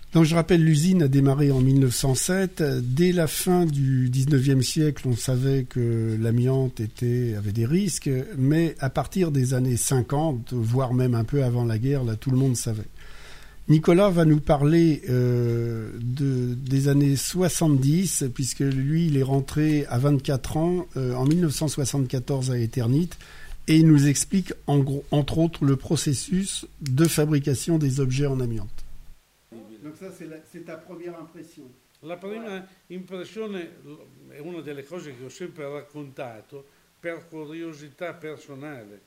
Donc je rappelle, l'usine a démarré en mille neuf cent sept. Dès la fin du dix-neuvième siècle, on savait que l'amiante était, avait des risques, mais à partir des années cinquante, voire même un peu avant la guerre, là tout le monde savait. Nicolas va nous parler euh, de, des années soixante-dix, puisque lui, il est rentré à vingt-quatre ans, euh, en mille neuf cent soixante-quatorze à Eternit, et il nous explique, en gros, entre autres, le processus de fabrication des objets en amiante. Donc ça, c'est, la, c'est ta première impression.
La prima impressione è una delle cose che ho sempre raccontato per curiosità personale,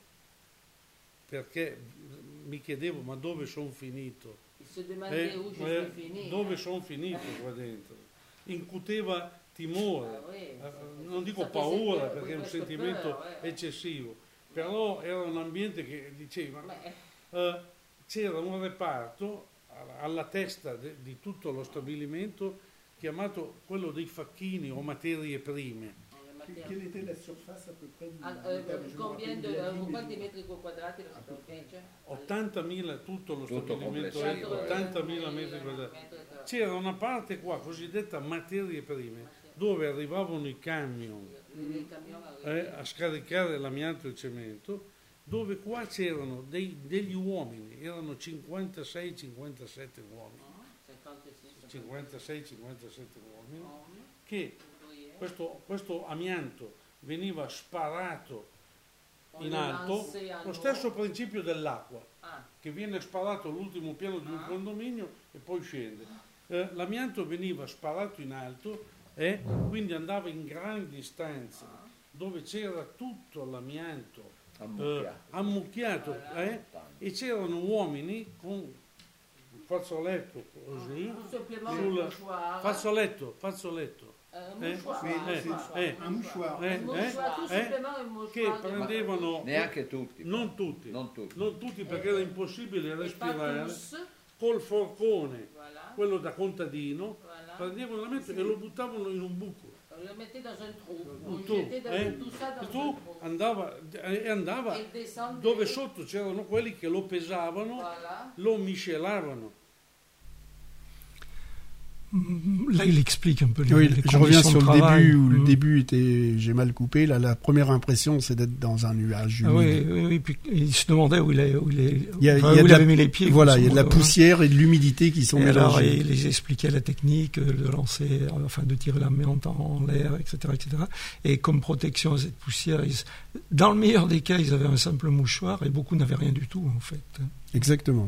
perché mi chiedevo ma dove sono finito? Eh, eh, dove sono finito qua dentro? Incuteva timore, eh, non dico paura perché è un sentimento eccessivo, però era un ambiente che diceva, eh, c'era un reparto alla testa de, di tutto lo stabilimento chiamato quello dei facchini o materie prime.
Quelle était la surface à peu près du
ah, euh, combien de uh, quanti metri quadrati la superficie?
ottantamila tutto lo tutto stabilimento, ottantamila metri quadrati. C'era una parte qua cosiddetta materie prime dove arrivavano i camion eh, a scaricare l'amianto e il cemento, dove qua c'erano dei, degli uomini, erano cinquantasei cinquantasette uomini, cinquantasei cinquantasette uomini, che questo, questo amianto veniva sparato in alto, lo stesso principio dell'acqua, che viene sparato all'ultimo piano di un condominio e poi scende. Eh, l'amianto veniva sparato in alto e quindi andava in grandi stanze dove c'era tutto l'amianto eh, ammucchiato eh, e c'erano uomini con un fazzoletto così, sul fazzoletto, fazzoletto.
Eh,
eh, eh,
un mouchoir,
eh, eh, eh, che prendevano
neanche tutti,
non tutti,
non tutti,
non tutti perché era impossibile respirare, col forcone, voilà. Quello da contadino, voilà. Prendevano l'amianto e lo buttavano in un buco.
Lo mettete dans un trou,
un tu, eh, e tu andava, e andava dove sotto c'erano quelli che lo pesavano, voilà. Lo miscelavano.
Là, il explique un peu les,
oui,
les
je reviens sur
de
le début, où
mmh.
le début était, j'ai mal coupé. Là, la première impression, c'est d'être dans un nuage humide.
Ah oui, oui, oui, puis il se demandait où il, est, où il, est,
il, y a,
enfin,
il, y a
où il
la,
avait mis les pieds.
Voilà, il y a de la poussière et de l'humidité qui sont
et
mélangées.
Alors, il les expliquait la technique de lancer, enfin de tirer l'amiante en l'air, et cetera, et cetera. Et comme protection à cette poussière, ils, dans le meilleur des cas, ils avaient un simple mouchoir et beaucoup n'avaient rien du tout, en fait.
Exactement.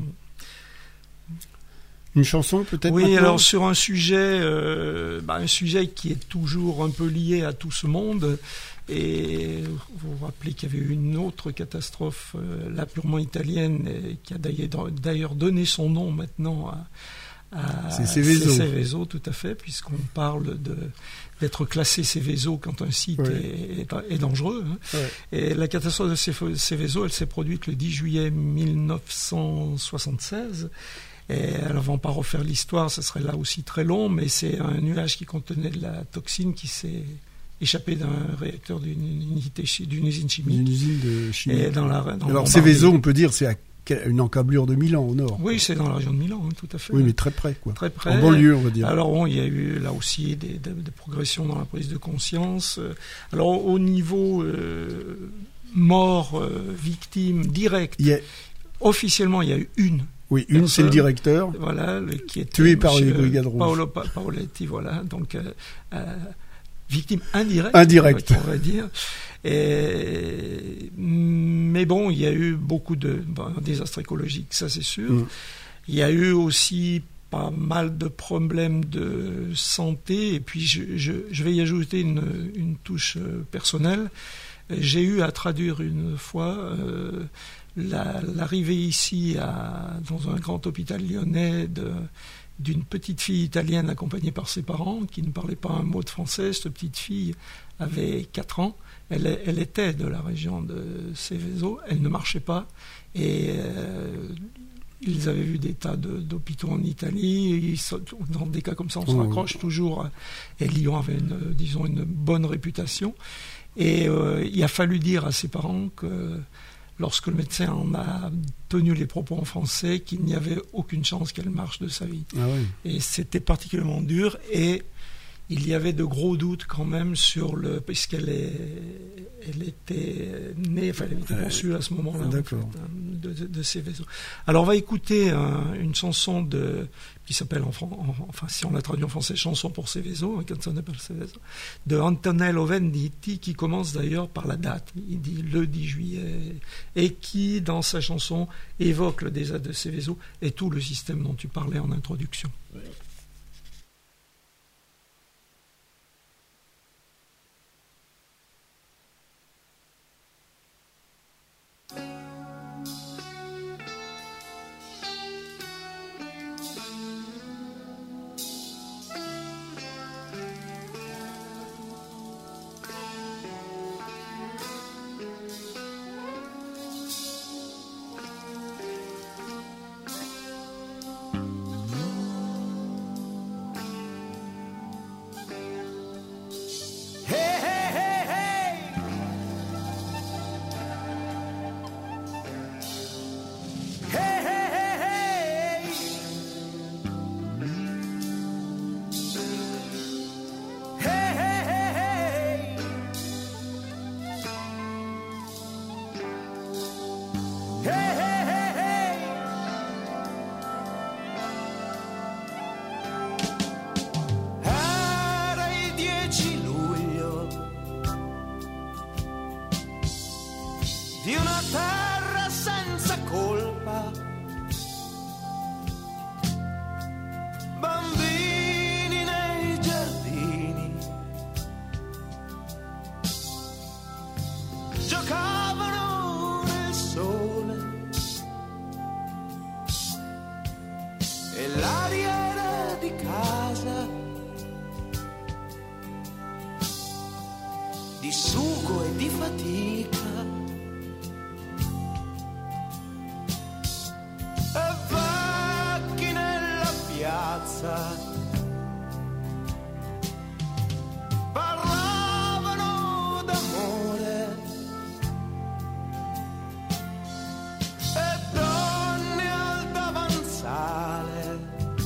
Une chanson peut-être?
Oui,
maintenant
alors sur un sujet, euh, bah, un sujet qui est toujours un peu lié à tout ce monde, et vous vous rappelez qu'il y avait eu une autre catastrophe, euh, là purement italienne, et qui a d'ailleurs, d'ailleurs donné son nom maintenant à, à
c'est Seveso.
C'est Seveso, tout à fait, puisqu'on parle de d'être classé Seveso quand un site ouais. est, est, est dangereux. Hein. Ouais. Et la catastrophe de Seveso, elle s'est produite le dix juillet mille neuf cent soixante-seize. Et alors, on va pas refaire l'histoire, ça serait là aussi très long, mais c'est un nuage qui contenait de la toxine qui s'est échappé d'un réacteur d'une unité d'une usine chimique.
Une usine de chimie.
Et dans la, dans
alors, Seveso, on peut dire, c'est à une encablure de Milan, au nord.
Oui, c'est dans la région de Milan, hein, tout à fait.
Oui, mais très près, quoi.
Très près.
En banlieue, on va dire.
Alors, bon, il y a eu là aussi des, des, des progressions dans la prise de conscience. Alors, au niveau euh, mort, euh, victime, direct, a... officiellement, il y a eu une.
Oui, une, personne, c'est le directeur.
Voilà, le, qui était
tué par les brigades rouges.
Paolo pa- Paoletti, voilà. Donc, euh, euh, victime indirecte.
Indirecte.
On va dire. Et, mais bon, il y a eu beaucoup de bon, désastres écologiques, ça c'est sûr. Mm. Il y a eu aussi pas mal de problèmes de santé. Et puis, je, je, je vais y ajouter une, une touche personnelle. J'ai eu à traduire une fois... Euh, La, l'arrivée ici à, dans un grand hôpital lyonnais de, d'une petite fille italienne accompagnée par ses parents qui ne parlait pas un mot de français. Cette petite fille avait quatre ans. Elle, elle était de la région de Seveso. Elle ne marchait pas. Et euh, ils avaient vu des tas de, d'hôpitaux en Italie. Ils, dans des cas comme ça, on se raccroche toujours. Et Lyon avait, une, disons, une bonne réputation. Et euh, il a fallu dire à ses parents que lorsque le médecin en a tenu les propos en français, qu'il n'y avait aucune chance qu'elle marche de sa vie.
Ah oui.
Et c'était particulièrement dur, et il y avait de gros doutes quand même sur le... puisqu'elle est, elle était née, enfin elle était conçue à ce moment-là,
D'accord.
en fait, hein, de, de, de ces vaisseaux. Alors on va écouter un, une chanson de, qui s'appelle, en, en, enfin si on la traduit en français, Chanson pour ces vaisseaux, Canzone per ces vaisseaux, de Antonello Venditti, qui commence d'ailleurs par la date, il dit le dix juillet, et qui dans sa chanson évoque le désastre de ces vaisseaux et tout le système dont tu parlais en introduction.
Oui.
Di una terra senza colpa, bambini nei giardini giocavano nel sole e l'aria era di casa, di sugo e di fatica. Parlavano d'amore e donne al davanzale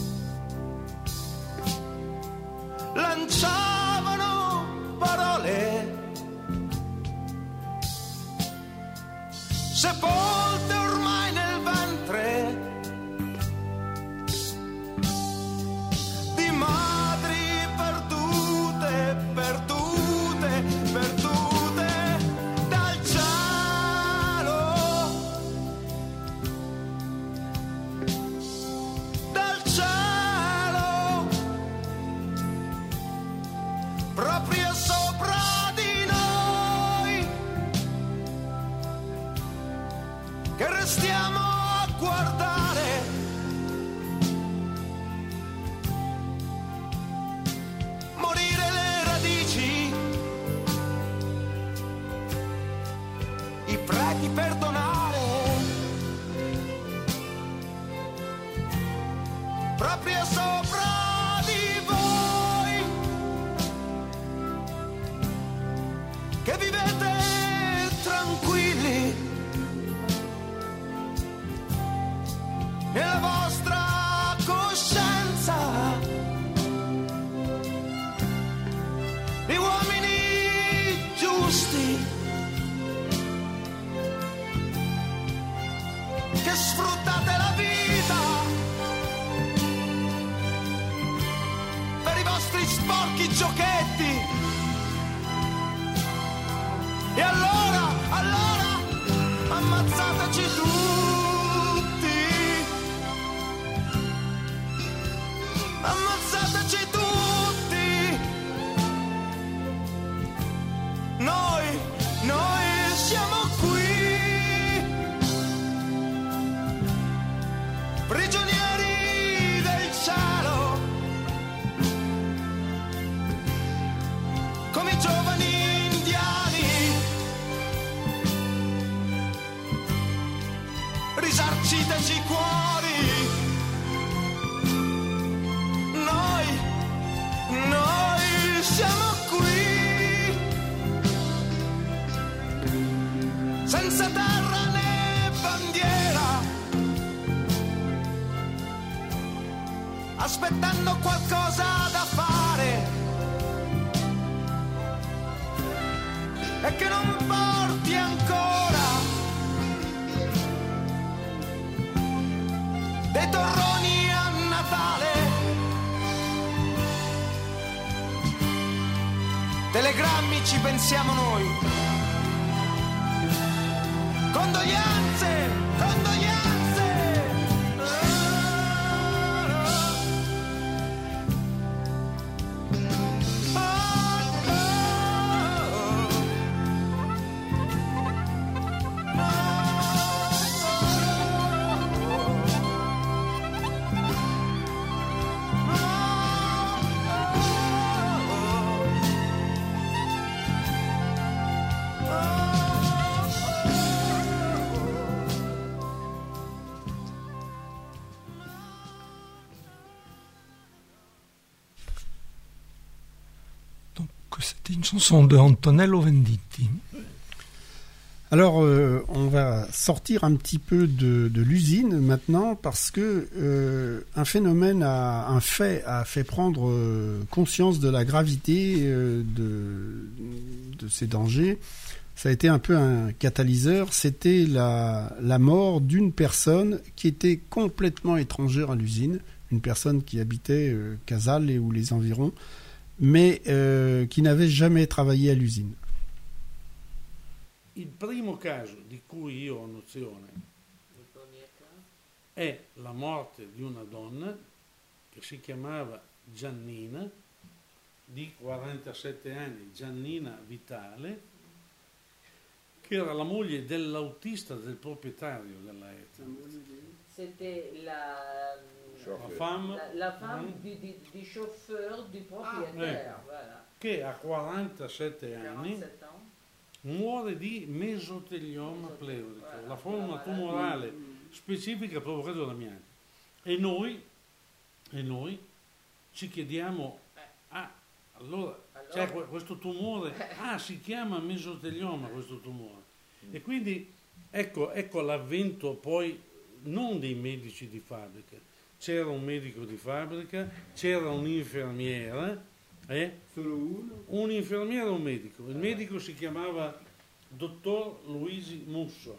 lanciavano parole sepolte ormai nel ventre proprio sopra di noi, che restiamo a guardare, morire le radici, i preti perdonare, proprio sopra di voi, che vivete tranquilli nella vostra coscienza, gli uomini giusti che sfruttate la vita per i vostri sporchi giochetti. E allora, allora, ammazzateci tutti, ammazzateci tutti, noi, noi siamo qui, prigionieri del cielo, come i giovani risarciteci i cuori, noi, noi siamo qui, senza terra né aspettando qualcosa da fare e che non porti ancora dei torroni a Natale. Telegrammi ci pensiamo noi. Condoglianze, condoglianze.
C'était une chanson de Antonello Venditti.
Alors, euh, on va sortir un petit peu de, de l'usine maintenant parce que euh, un phénomène, a, un fait a fait prendre euh, conscience de la gravité euh, de, de ces dangers. Ça a été un peu un catalyseur. C'était la, la mort d'une personne qui était complètement étrangère à l'usine, une personne qui habitait euh, Casale ou les environs, mais euh, qui n'avait jamais travaillé à l'usine.
Il primo caso di cui io ho nozione è la morte di una donna che si chiamava Giannina, di quarantasette anni, Giannina Vitale, che era la moglie dell'autista del proprietario della Etna.
C'était la,
la femme,
la, la femme mm. du, du, du chauffeur du propriétaire.
Ah, eh,
voilà.
Che a quarantasette anni muore di mesotelioma pleurico, voilà, la forma tumorale mm. specifica provocata dall'amianto. E noi, e noi ci chiediamo, ah, allora, allora. Cioè, questo tumore, ah, si chiama mesotelioma questo tumore. Mm. E quindi ecco, ecco l'avvento poi non dei medici di fabbrica. C'era un medico di fabbrica, c'era un'infermiera, eh?
Solo uno?
Un infermiere e un medico. Il medico si chiamava dottor Luigi Musso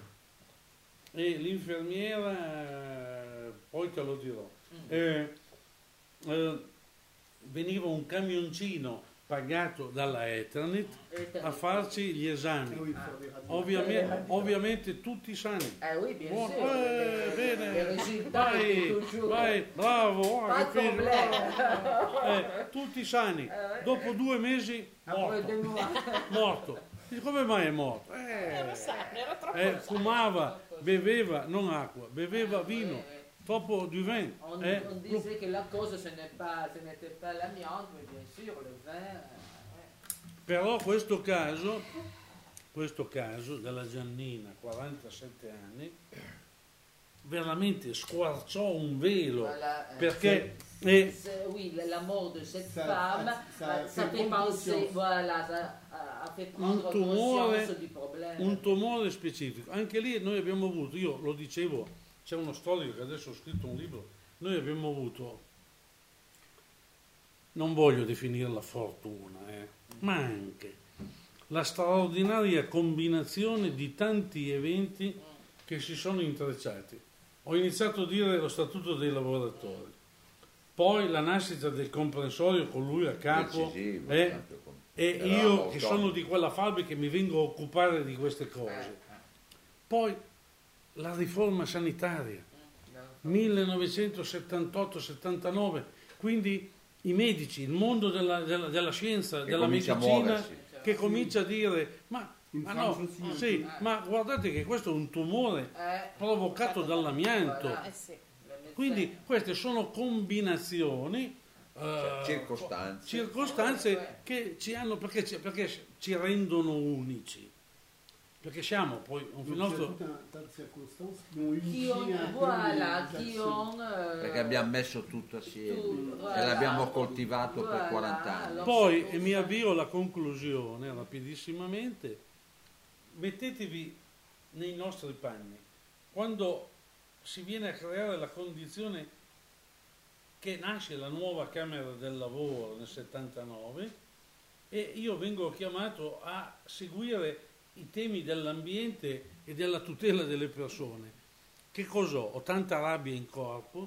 e l'infermiera, poi te lo dirò, eh, eh, veniva un camioncino pagato dalla Eternit a farci gli esami. Ovviamente, ovviamente tutti sani.
Eh oui, bien
Buon,
sûr.
eh, bene,
vai,
vai, bravo, oh,
che figlio,
eh, tutti sani. Dopo due mesi morto. morto. Dico, come mai è morto? Eh, eh, fumava, beveva, non acqua, beveva vino. Troppo du vin.
On,
eh?
on disait que la cause ce n'est pas, ce n'était pas l'amiante, mais bien sûr le vin. Ouais.
Però questo caso, questo caso della Giannina, quarantasette anni, veramente squarciò un velo,
voilà,
perché
c'est,
eh,
c'est, oui, la mort de cette
ça,
femme,
ça,
ça, ça fait penser, voilà, ça a fait prendre
un tumore,
conscience du problème.
un tumore specifico. Anche lì noi abbiamo avuto, io lo dicevo, c'è uno storico che adesso ha scritto un libro, noi abbiamo avuto, non voglio definirla fortuna, eh, ma anche la straordinaria combinazione di tanti eventi che si sono intrecciati. Ho iniziato a dire lo statuto dei lavoratori, poi la nascita del comprensorio con lui a capo,
Decisivo,
eh, e io che
autonomo.
sono di quella fabbrica mi vengo a occupare di queste cose. Poi la riforma sanitaria, millenovecentosettantotto settantanove, quindi i medici, il mondo della, della, della scienza,
che
della medicina, che
sì.
comincia a dire ma, ma no, sì, sì, ma guardate che questo è un tumore provocato dall'amianto. Quindi queste sono combinazioni,
cioè, circostanze,
circostanze che ci hanno, perché ci, perché ci rendono unici. Perché siamo poi un nostro...
Qui on, voilà, qui on, euh,
perché abbiamo messo tutto assieme
tu, voilà,
e l'abbiamo coltivato
voilà,
per quaranta anni.
Poi, e mi avvio alla conclusione rapidissimamente, mettetevi nei nostri panni. Quando si viene a creare la condizione che nasce la nuova Camera del Lavoro nel settantanove e io vengo chiamato a seguire i temi dell'ambiente e della tutela delle persone. Che cos'ho? Ho tanta rabbia in corpo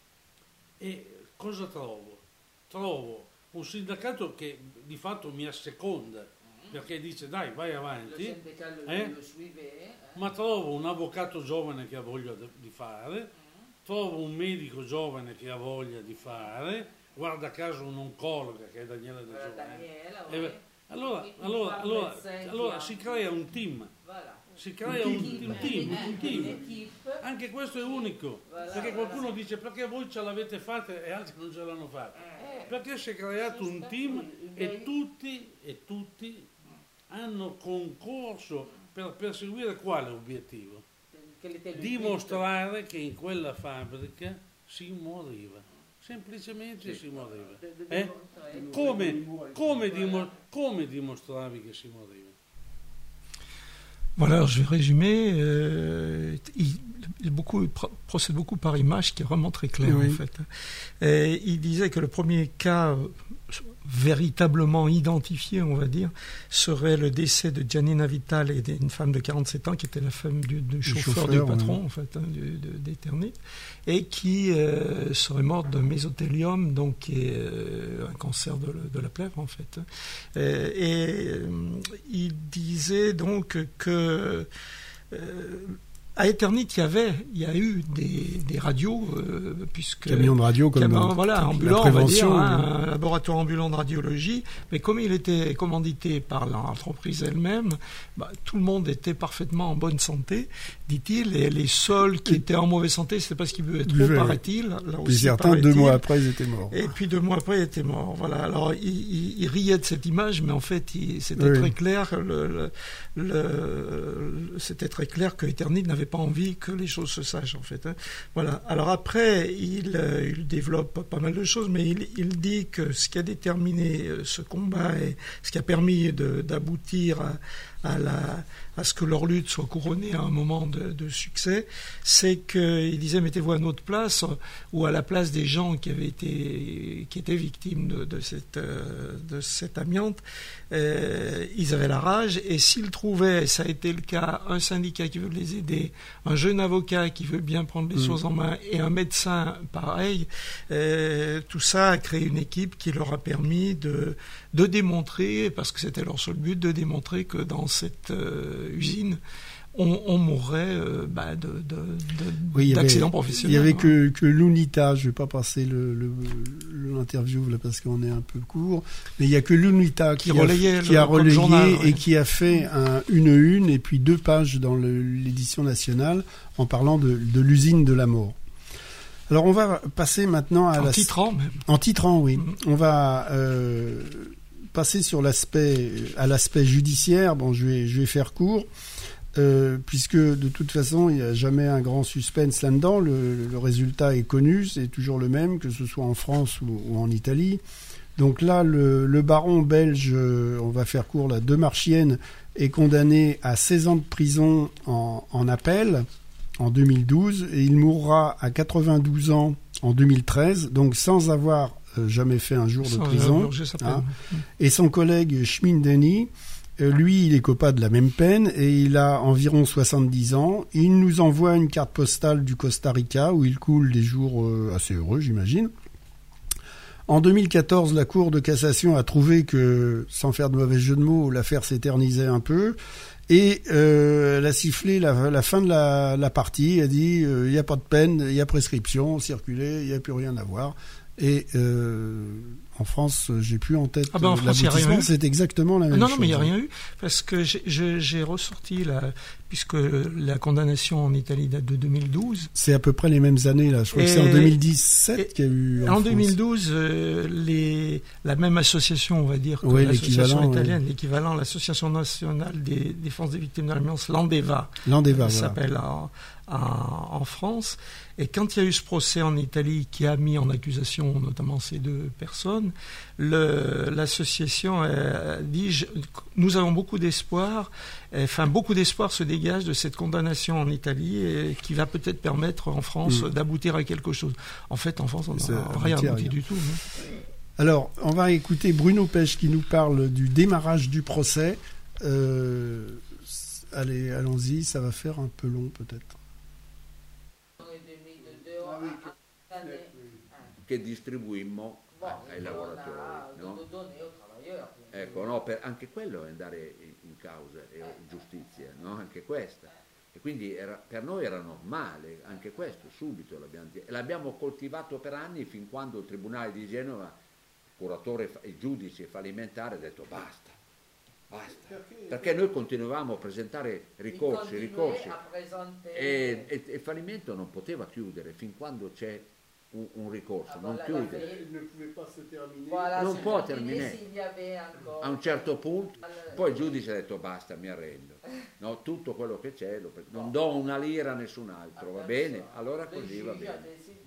e cosa trovo? Trovo un sindacato che di fatto mi asseconda, perché dice dai vai avanti, eh? ma trovo un avvocato giovane che ha voglia di fare, trovo un medico giovane che ha voglia di fare, guarda caso un'oncologa che è Daniela De Giovanni. Allora, allora, allora, allora si crea un team, si crea un, un team, un team. Anche questo è unico, perché qualcuno dice perché voi ce l'avete fatta e altri non ce l'hanno fatta, perché si è creato un team e tutti, e tutti hanno concorso per perseguire quale obiettivo? Dimostrare che in quella fabbrica si moriva. Semplicemente si moriva. Eh? Come, come, dimo, come dimostravi che si moriva?
Voilà, je vais résumer. Euh, il, il, beaucoup, il procède beaucoup par image, qui est vraiment très clair oui. en fait. Et il disait que le premier cas véritablement identifié, on va dire, serait le décès de Giannina Vitale et d'une femme de quarante-sept ans qui était la femme du, du chauffeur, chauffeur du patron, oui. en fait, hein, du, de, d'Eternit, et qui euh, serait morte d'un mésothélium, donc qui est euh, un cancer de, de la plèvre, en fait. Euh, et euh, il disait donc que euh, à Eternit, il y avait, il y a eu des, des radios, euh, puisque
camions de radio comme
camion,
dans
voilà, ambulant, on va dire, hein, un laboratoire ambulant de radiologie. Mais comme il était commandité par l'entreprise elle-même, bah, tout le monde était parfaitement en bonne santé, dit-il, et les seuls qui étaient en mauvaise santé, c'était parce qu'ils buvaient trop, paraît-il. Là
puis
aussi,
certains, deux mois après, ils étaient morts.
Et puis deux mois après, ils étaient morts. Voilà. Alors, il, il, il riait de cette image, mais en fait, il, c'était oui. très clair. Le, le, le, c'était très clair que Eternit n'avait pas envie que les choses se sachent, en fait. Hein. Voilà. Alors après, il, euh, il développe pas mal de choses, mais il, il dit que ce qui a déterminé ce combat et ce qui a permis de, d'aboutir à, à, la, à ce que leur lutte soit couronnée à un moment de, de succès, c'est qu'il disait mettez-vous à notre place ou à la place des gens qui avaient été qui étaient victimes de, de cette de cette amiante. Euh, ils avaient la rage et s'ils trouvaient, ça a été le cas, un syndicat qui veut les aider, un jeune avocat qui veut bien prendre les mmh. choses en main et un médecin pareil, euh, tout ça a créé une équipe qui leur a permis de de démontrer, parce que c'était leur seul but, de démontrer que dans cette euh, usine, on, on mourrait euh, bah, de, de, de,
oui,
d'accidents professionnels.
Il n'y avait
hein.
que, que l'UNITA, je ne vais pas passer le, le, l'interview là parce qu'on est un peu court, mais il n'y a que l'UNITA qui, qui, a, qui a relayé journal, et ouais. qui a fait un, une une et puis deux pages dans le, l'édition nationale en parlant de, de l'usine de la mort. Alors on va passer maintenant à
en
la...
titrant même.
En titrant, oui. Mmh. On va... Euh, passer sur l'aspect à l'aspect judiciaire. Bon, je vais je vais faire court euh, puisque de toute façon il n'y a jamais un grand suspense là-dedans. Le, le résultat est connu, c'est toujours le même, que ce soit en France ou, ou en Italie. Donc là, le, le baron belge, on va faire court là, de Marchienne, est condamné à seize ans de prison en, en appel en deux mille douze et il mourra à quatre-vingt-douze ans en deux mille treize, donc sans avoir jamais fait un jour de Sans prison. Hein. Et son collègue Schmideni, lui, il est copain de la même peine et il a environ soixante-dix ans. Il nous envoie une carte postale du Costa Rica où il coule des jours assez heureux, j'imagine. En deux mille quatorze, la Cour de cassation a trouvé que, sans faire de mauvais jeu de mots, l'affaire s'éternisait un peu. Et euh, elle a sifflé la, la fin de la, la partie. Elle a dit il euh, n'y a pas de peine, il y a prescription, circuler, il n'y a plus rien à voir. Et euh, en France, j'ai plus en tête
ah ben en France, il y a rien eu.
C'est exactement la même
non,
chose.
Non, mais il n'y a rien eu, parce que j'ai, j'ai, j'ai ressorti, la, puisque la condamnation en Italie date de deux mille douze.
C'est à peu près les mêmes années, là. Je crois et, que c'est en deux mille dix-sept qu'il y a eu en, en
En deux mille douze, euh, les, la même association, on va dire, que
oui,
l'association italienne, oui. l'équivalent, l'Association nationale des défenses des victimes de l'amiante, l'Andeva,
L'Andeva,
ça
voilà.
s'appelle en, en, en France. Et quand il y a eu ce procès en Italie qui a mis en accusation notamment ces deux personnes, personnes, le, l'association a dit je, nous avons beaucoup d'espoir, enfin beaucoup d'espoir se dégage de cette condamnation en Italie et qui va peut-être permettre en France mmh. d'aboutir à quelque chose. En fait, en France, on n'a rien abouti du tout. Non.
Alors, on va écouter Bruno Pech qui nous parle du démarrage du procès. Euh, allez, allons-y, ça va faire un peu long peut-être.
Che distribuimmo ai lavoratori, no? Ecco, no, per, anche quello è andare in causa e giustizia, no? Anche questa. E quindi era, per noi era normale, anche questo, subito l'abbiamo, l'abbiamo coltivato per anni fin quando il Tribunale di Genova, il curatore, il giudice fallimentare, ha detto basta, basta. Perché, Perché noi continuavamo a presentare ricorsi, ricorsi e, e, e il fallimento non poteva chiudere fin quando c'è un, un ricorso, non chiude. Non può terminare. A un certo punto, poi il giudice ha detto basta, mi arrendo. No, tutto quello che c'è, lo, non do una lira a nessun altro, va bene? Allora così va bene.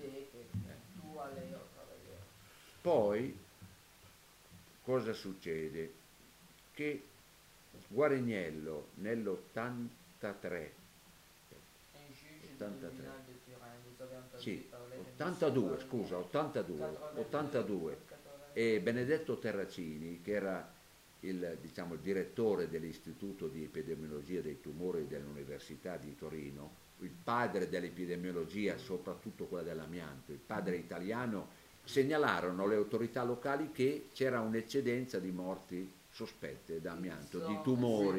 Poi, cosa succede? Che Guariniello nell'ottantatré, ottantatré, sì, ottantadue, scusa, ottantadue, ottantadue, e Benedetto Terracini, che era il, diciamo, il direttore dell'Istituto di Epidemiologia dei Tumori dell'Università di Torino, il padre dell'epidemiologia, soprattutto quella dell'amianto, il padre italiano, segnalarono le autorità locali che c'era un'eccedenza di morti sospette da amianto, di tumori,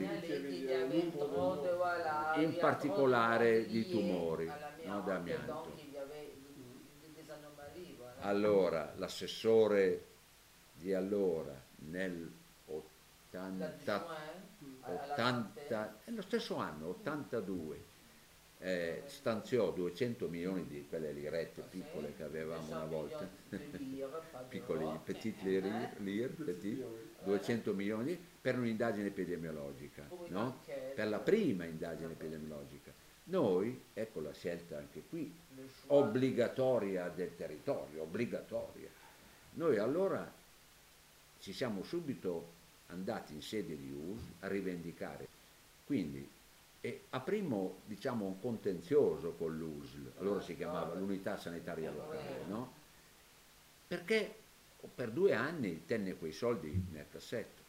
in particolare di tumori, no, da amianto. Allora, l'assessore di allora, nel ottanta, ottanta, è lo stesso anno, ottantadue, eh, stanziò duecento milioni di quelle lirette piccole che avevamo una volta, piccoli, petit lire, lire, petit, duecento milioni per un'indagine epidemiologica, no? Per la prima indagine epidemiologica. Noi, ecco la scelta anche qui, obbligatoria del territorio, obbligatoria. Noi allora ci siamo subito andati in sede di U S L a rivendicare, quindi e aprimo, diciamo, un contenzioso con l'U S L, allora si chiamava l'unità sanitaria locale, no? Perché per due anni tenne quei soldi nel cassetto.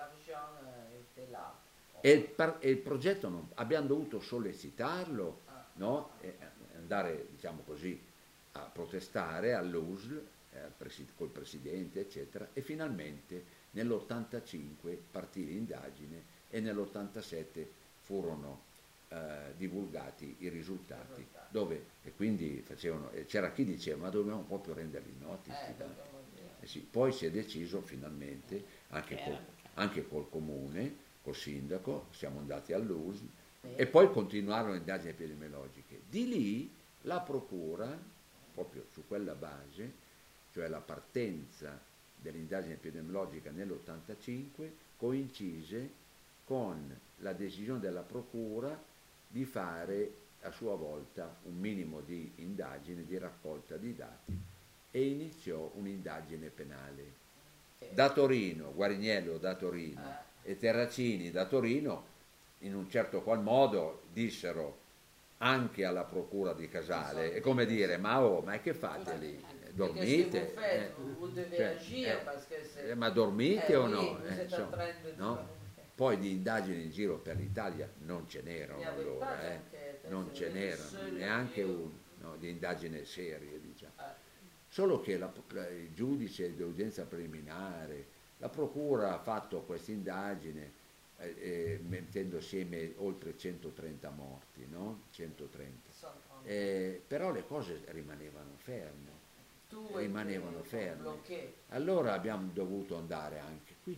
E il, par- e il progetto non, abbiamo dovuto sollecitarlo, no? E andare, diciamo così, a protestare all'U S L, eh, presi- col presidente, eccetera, e finalmente nell'ottantacinque partì l'indagine e nell'ottantasette furono eh, divulgati i risultati, dove e quindi facevano, e c'era chi diceva ma dobbiamo proprio renderli noti sti dati. Eh sì, poi si è deciso finalmente anche col, anche col comune, col sindaco, siamo andati all'U S L e poi continuarono le indagini epidemiologiche. Di lì la procura, proprio su quella base, cioè la partenza dell'indagine epidemiologica nell'ottantacinque, coincise con la decisione della procura di fare a sua volta un minimo di indagine, di raccolta di dati, e iniziò un'indagine penale. Da Torino, Guariniello da Torino e Terracini da Torino, in un certo qual modo dissero anche alla procura di Casale, è come dire, ma oh, ma che fate lì? Dormite? Eh, cioè, eh, ma dormite o no? Eh, insomma, no? Poi di indagini in giro per l'Italia non ce n'erano allora, eh? non ce n'erano, neanche uno, no? Di indagine serie, diciamo. Solo che la, il giudice dell'udienza preliminare, la procura ha fatto questa indagine eh, eh, mettendo assieme oltre centotrenta morti, no? centotrenta. Eh, però le cose rimanevano ferme, rimanevano ferme. Allora abbiamo dovuto andare anche qui.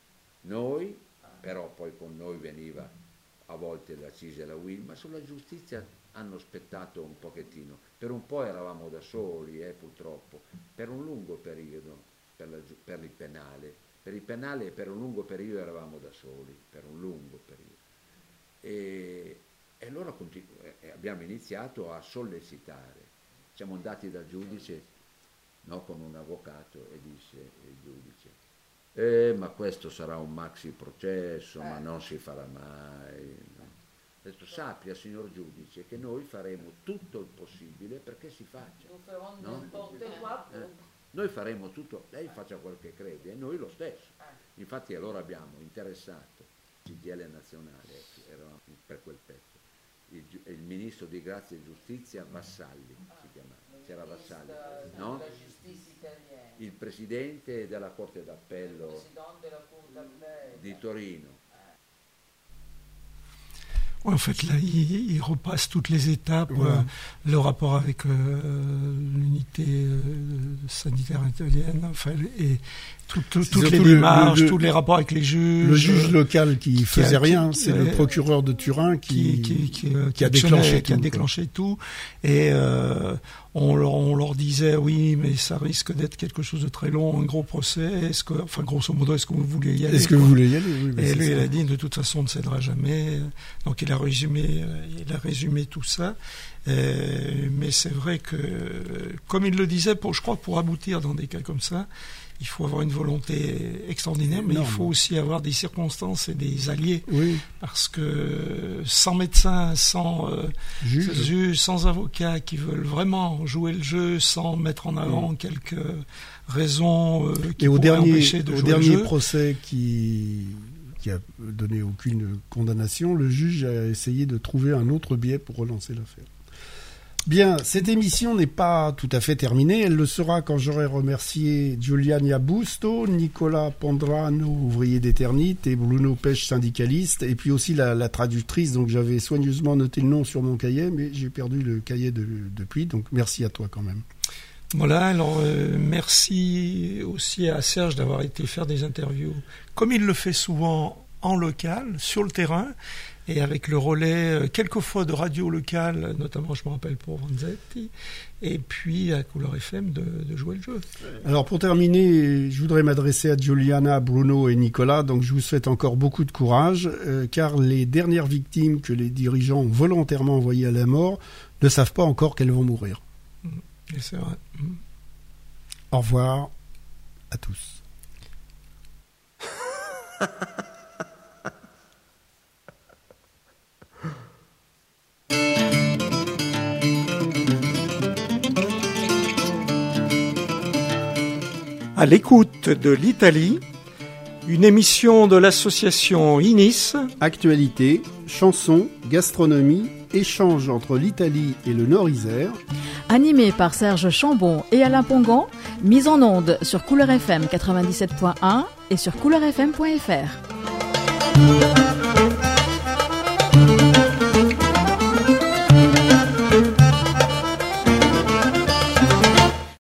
Noi, però poi con noi veniva a volte la C I S e la U I L, ma sulla giustizia hanno aspettato un pochettino. Per un po' eravamo da soli, eh, purtroppo, per un lungo periodo, per, la, per il penale. Per il penale per un lungo periodo eravamo da soli, per un lungo periodo. E, e allora continu- eh, abbiamo iniziato a sollecitare. Siamo andati dal giudice no, con un avvocato e disse il giudice, eh, ma questo sarà un maxi processo, eh. ma non si farà mai. No. Ha detto, sappia, signor giudice, che noi faremo tutto il possibile perché si faccia. No? Eh. Noi faremo tutto, lei faccia quel che crede e noi lo stesso. Infatti allora abbiamo interessato C G I L nazionale, era per quel pezzo, il, il ministro di Grazia e Giustizia Vassalli, si chiamava, c'era Vassalli, no? Il presidente della Corte d'Appello di Torino.
En fait, là, il, il repasse toutes les étapes, ouais. euh, le rapport avec euh, l'unité euh, sanitaire italienne, enfin, et tout, tout, toutes les démarches, le, le, tous les rapports avec les juges.
Le juge local qui, qui faisait a, rien, qui, c'est euh, le procureur de Turin qui, qui, qui, qui, qui, qui a déclenché tout.
Qui a déclenché tout. Et euh, on, leur, on leur disait, oui, mais ça risque d'être quelque chose de très long, un gros procès. Est-ce que, enfin, grosso modo, est-ce que vous voulez y aller?
Est-ce que
quoi.
vous voulez y aller? Oui,
et lui, il a dit, de toute façon, on ne cédera jamais. Donc, il a résumé, il a résumé tout ça. Euh, mais c'est vrai que, comme il le disait, pour, je crois que pour aboutir dans des cas comme ça, il faut avoir une volonté extraordinaire, mais non, il faut aussi avoir des circonstances et des alliés.
Oui.
Parce que sans médecin, sans euh, juge. juge, sans avocat qui veulent vraiment jouer le jeu, sans mettre en avant oui. quelques raisons euh, qui
et au
pourraient
dernier,
empêcher de
au
jouer
dernier
le jeu.
procès qui, qui a donné aucune condamnation, le juge a essayé de trouver un autre biais pour relancer l'affaire. Bien, cette émission n'est pas tout à fait terminée. Elle le sera quand j'aurai remercié Giuliana Busto, Nicolas Pondrano, ouvrier d'Eternit, et Bruno Pech, syndicaliste, et puis aussi la, la traductrice. Donc j'avais soigneusement noté le nom sur mon cahier, mais j'ai perdu le cahier de, depuis. Donc merci à toi quand même.
Voilà, alors euh, merci aussi à Serge d'avoir été faire des interviews, comme il le fait souvent en local, sur le terrain, et avec le relais, quelquefois de radio locale, notamment, je me rappelle, pour Vanzetti, et puis à Couleur F M de, de jouer le jeu.
Alors pour terminer, je voudrais m'adresser à Giuliana, Bruno et Nicolas, donc je vous souhaite encore beaucoup de courage, euh, car les dernières victimes que les dirigeants ont volontairement envoyées à la mort ne savent pas encore qu'elles vont mourir.
Et c'est vrai.
Au revoir à tous.
À l'écoute de l'Italie, une émission de l'association Inis.
Actualité, chansons, gastronomie, échange entre l'Italie et le Nord-Isère.
Animé par Serge Chambon et Alain Pongan, mise en onde sur Couleur F M quatre-vingt-dix-sept point un et sur couleur f m point f r.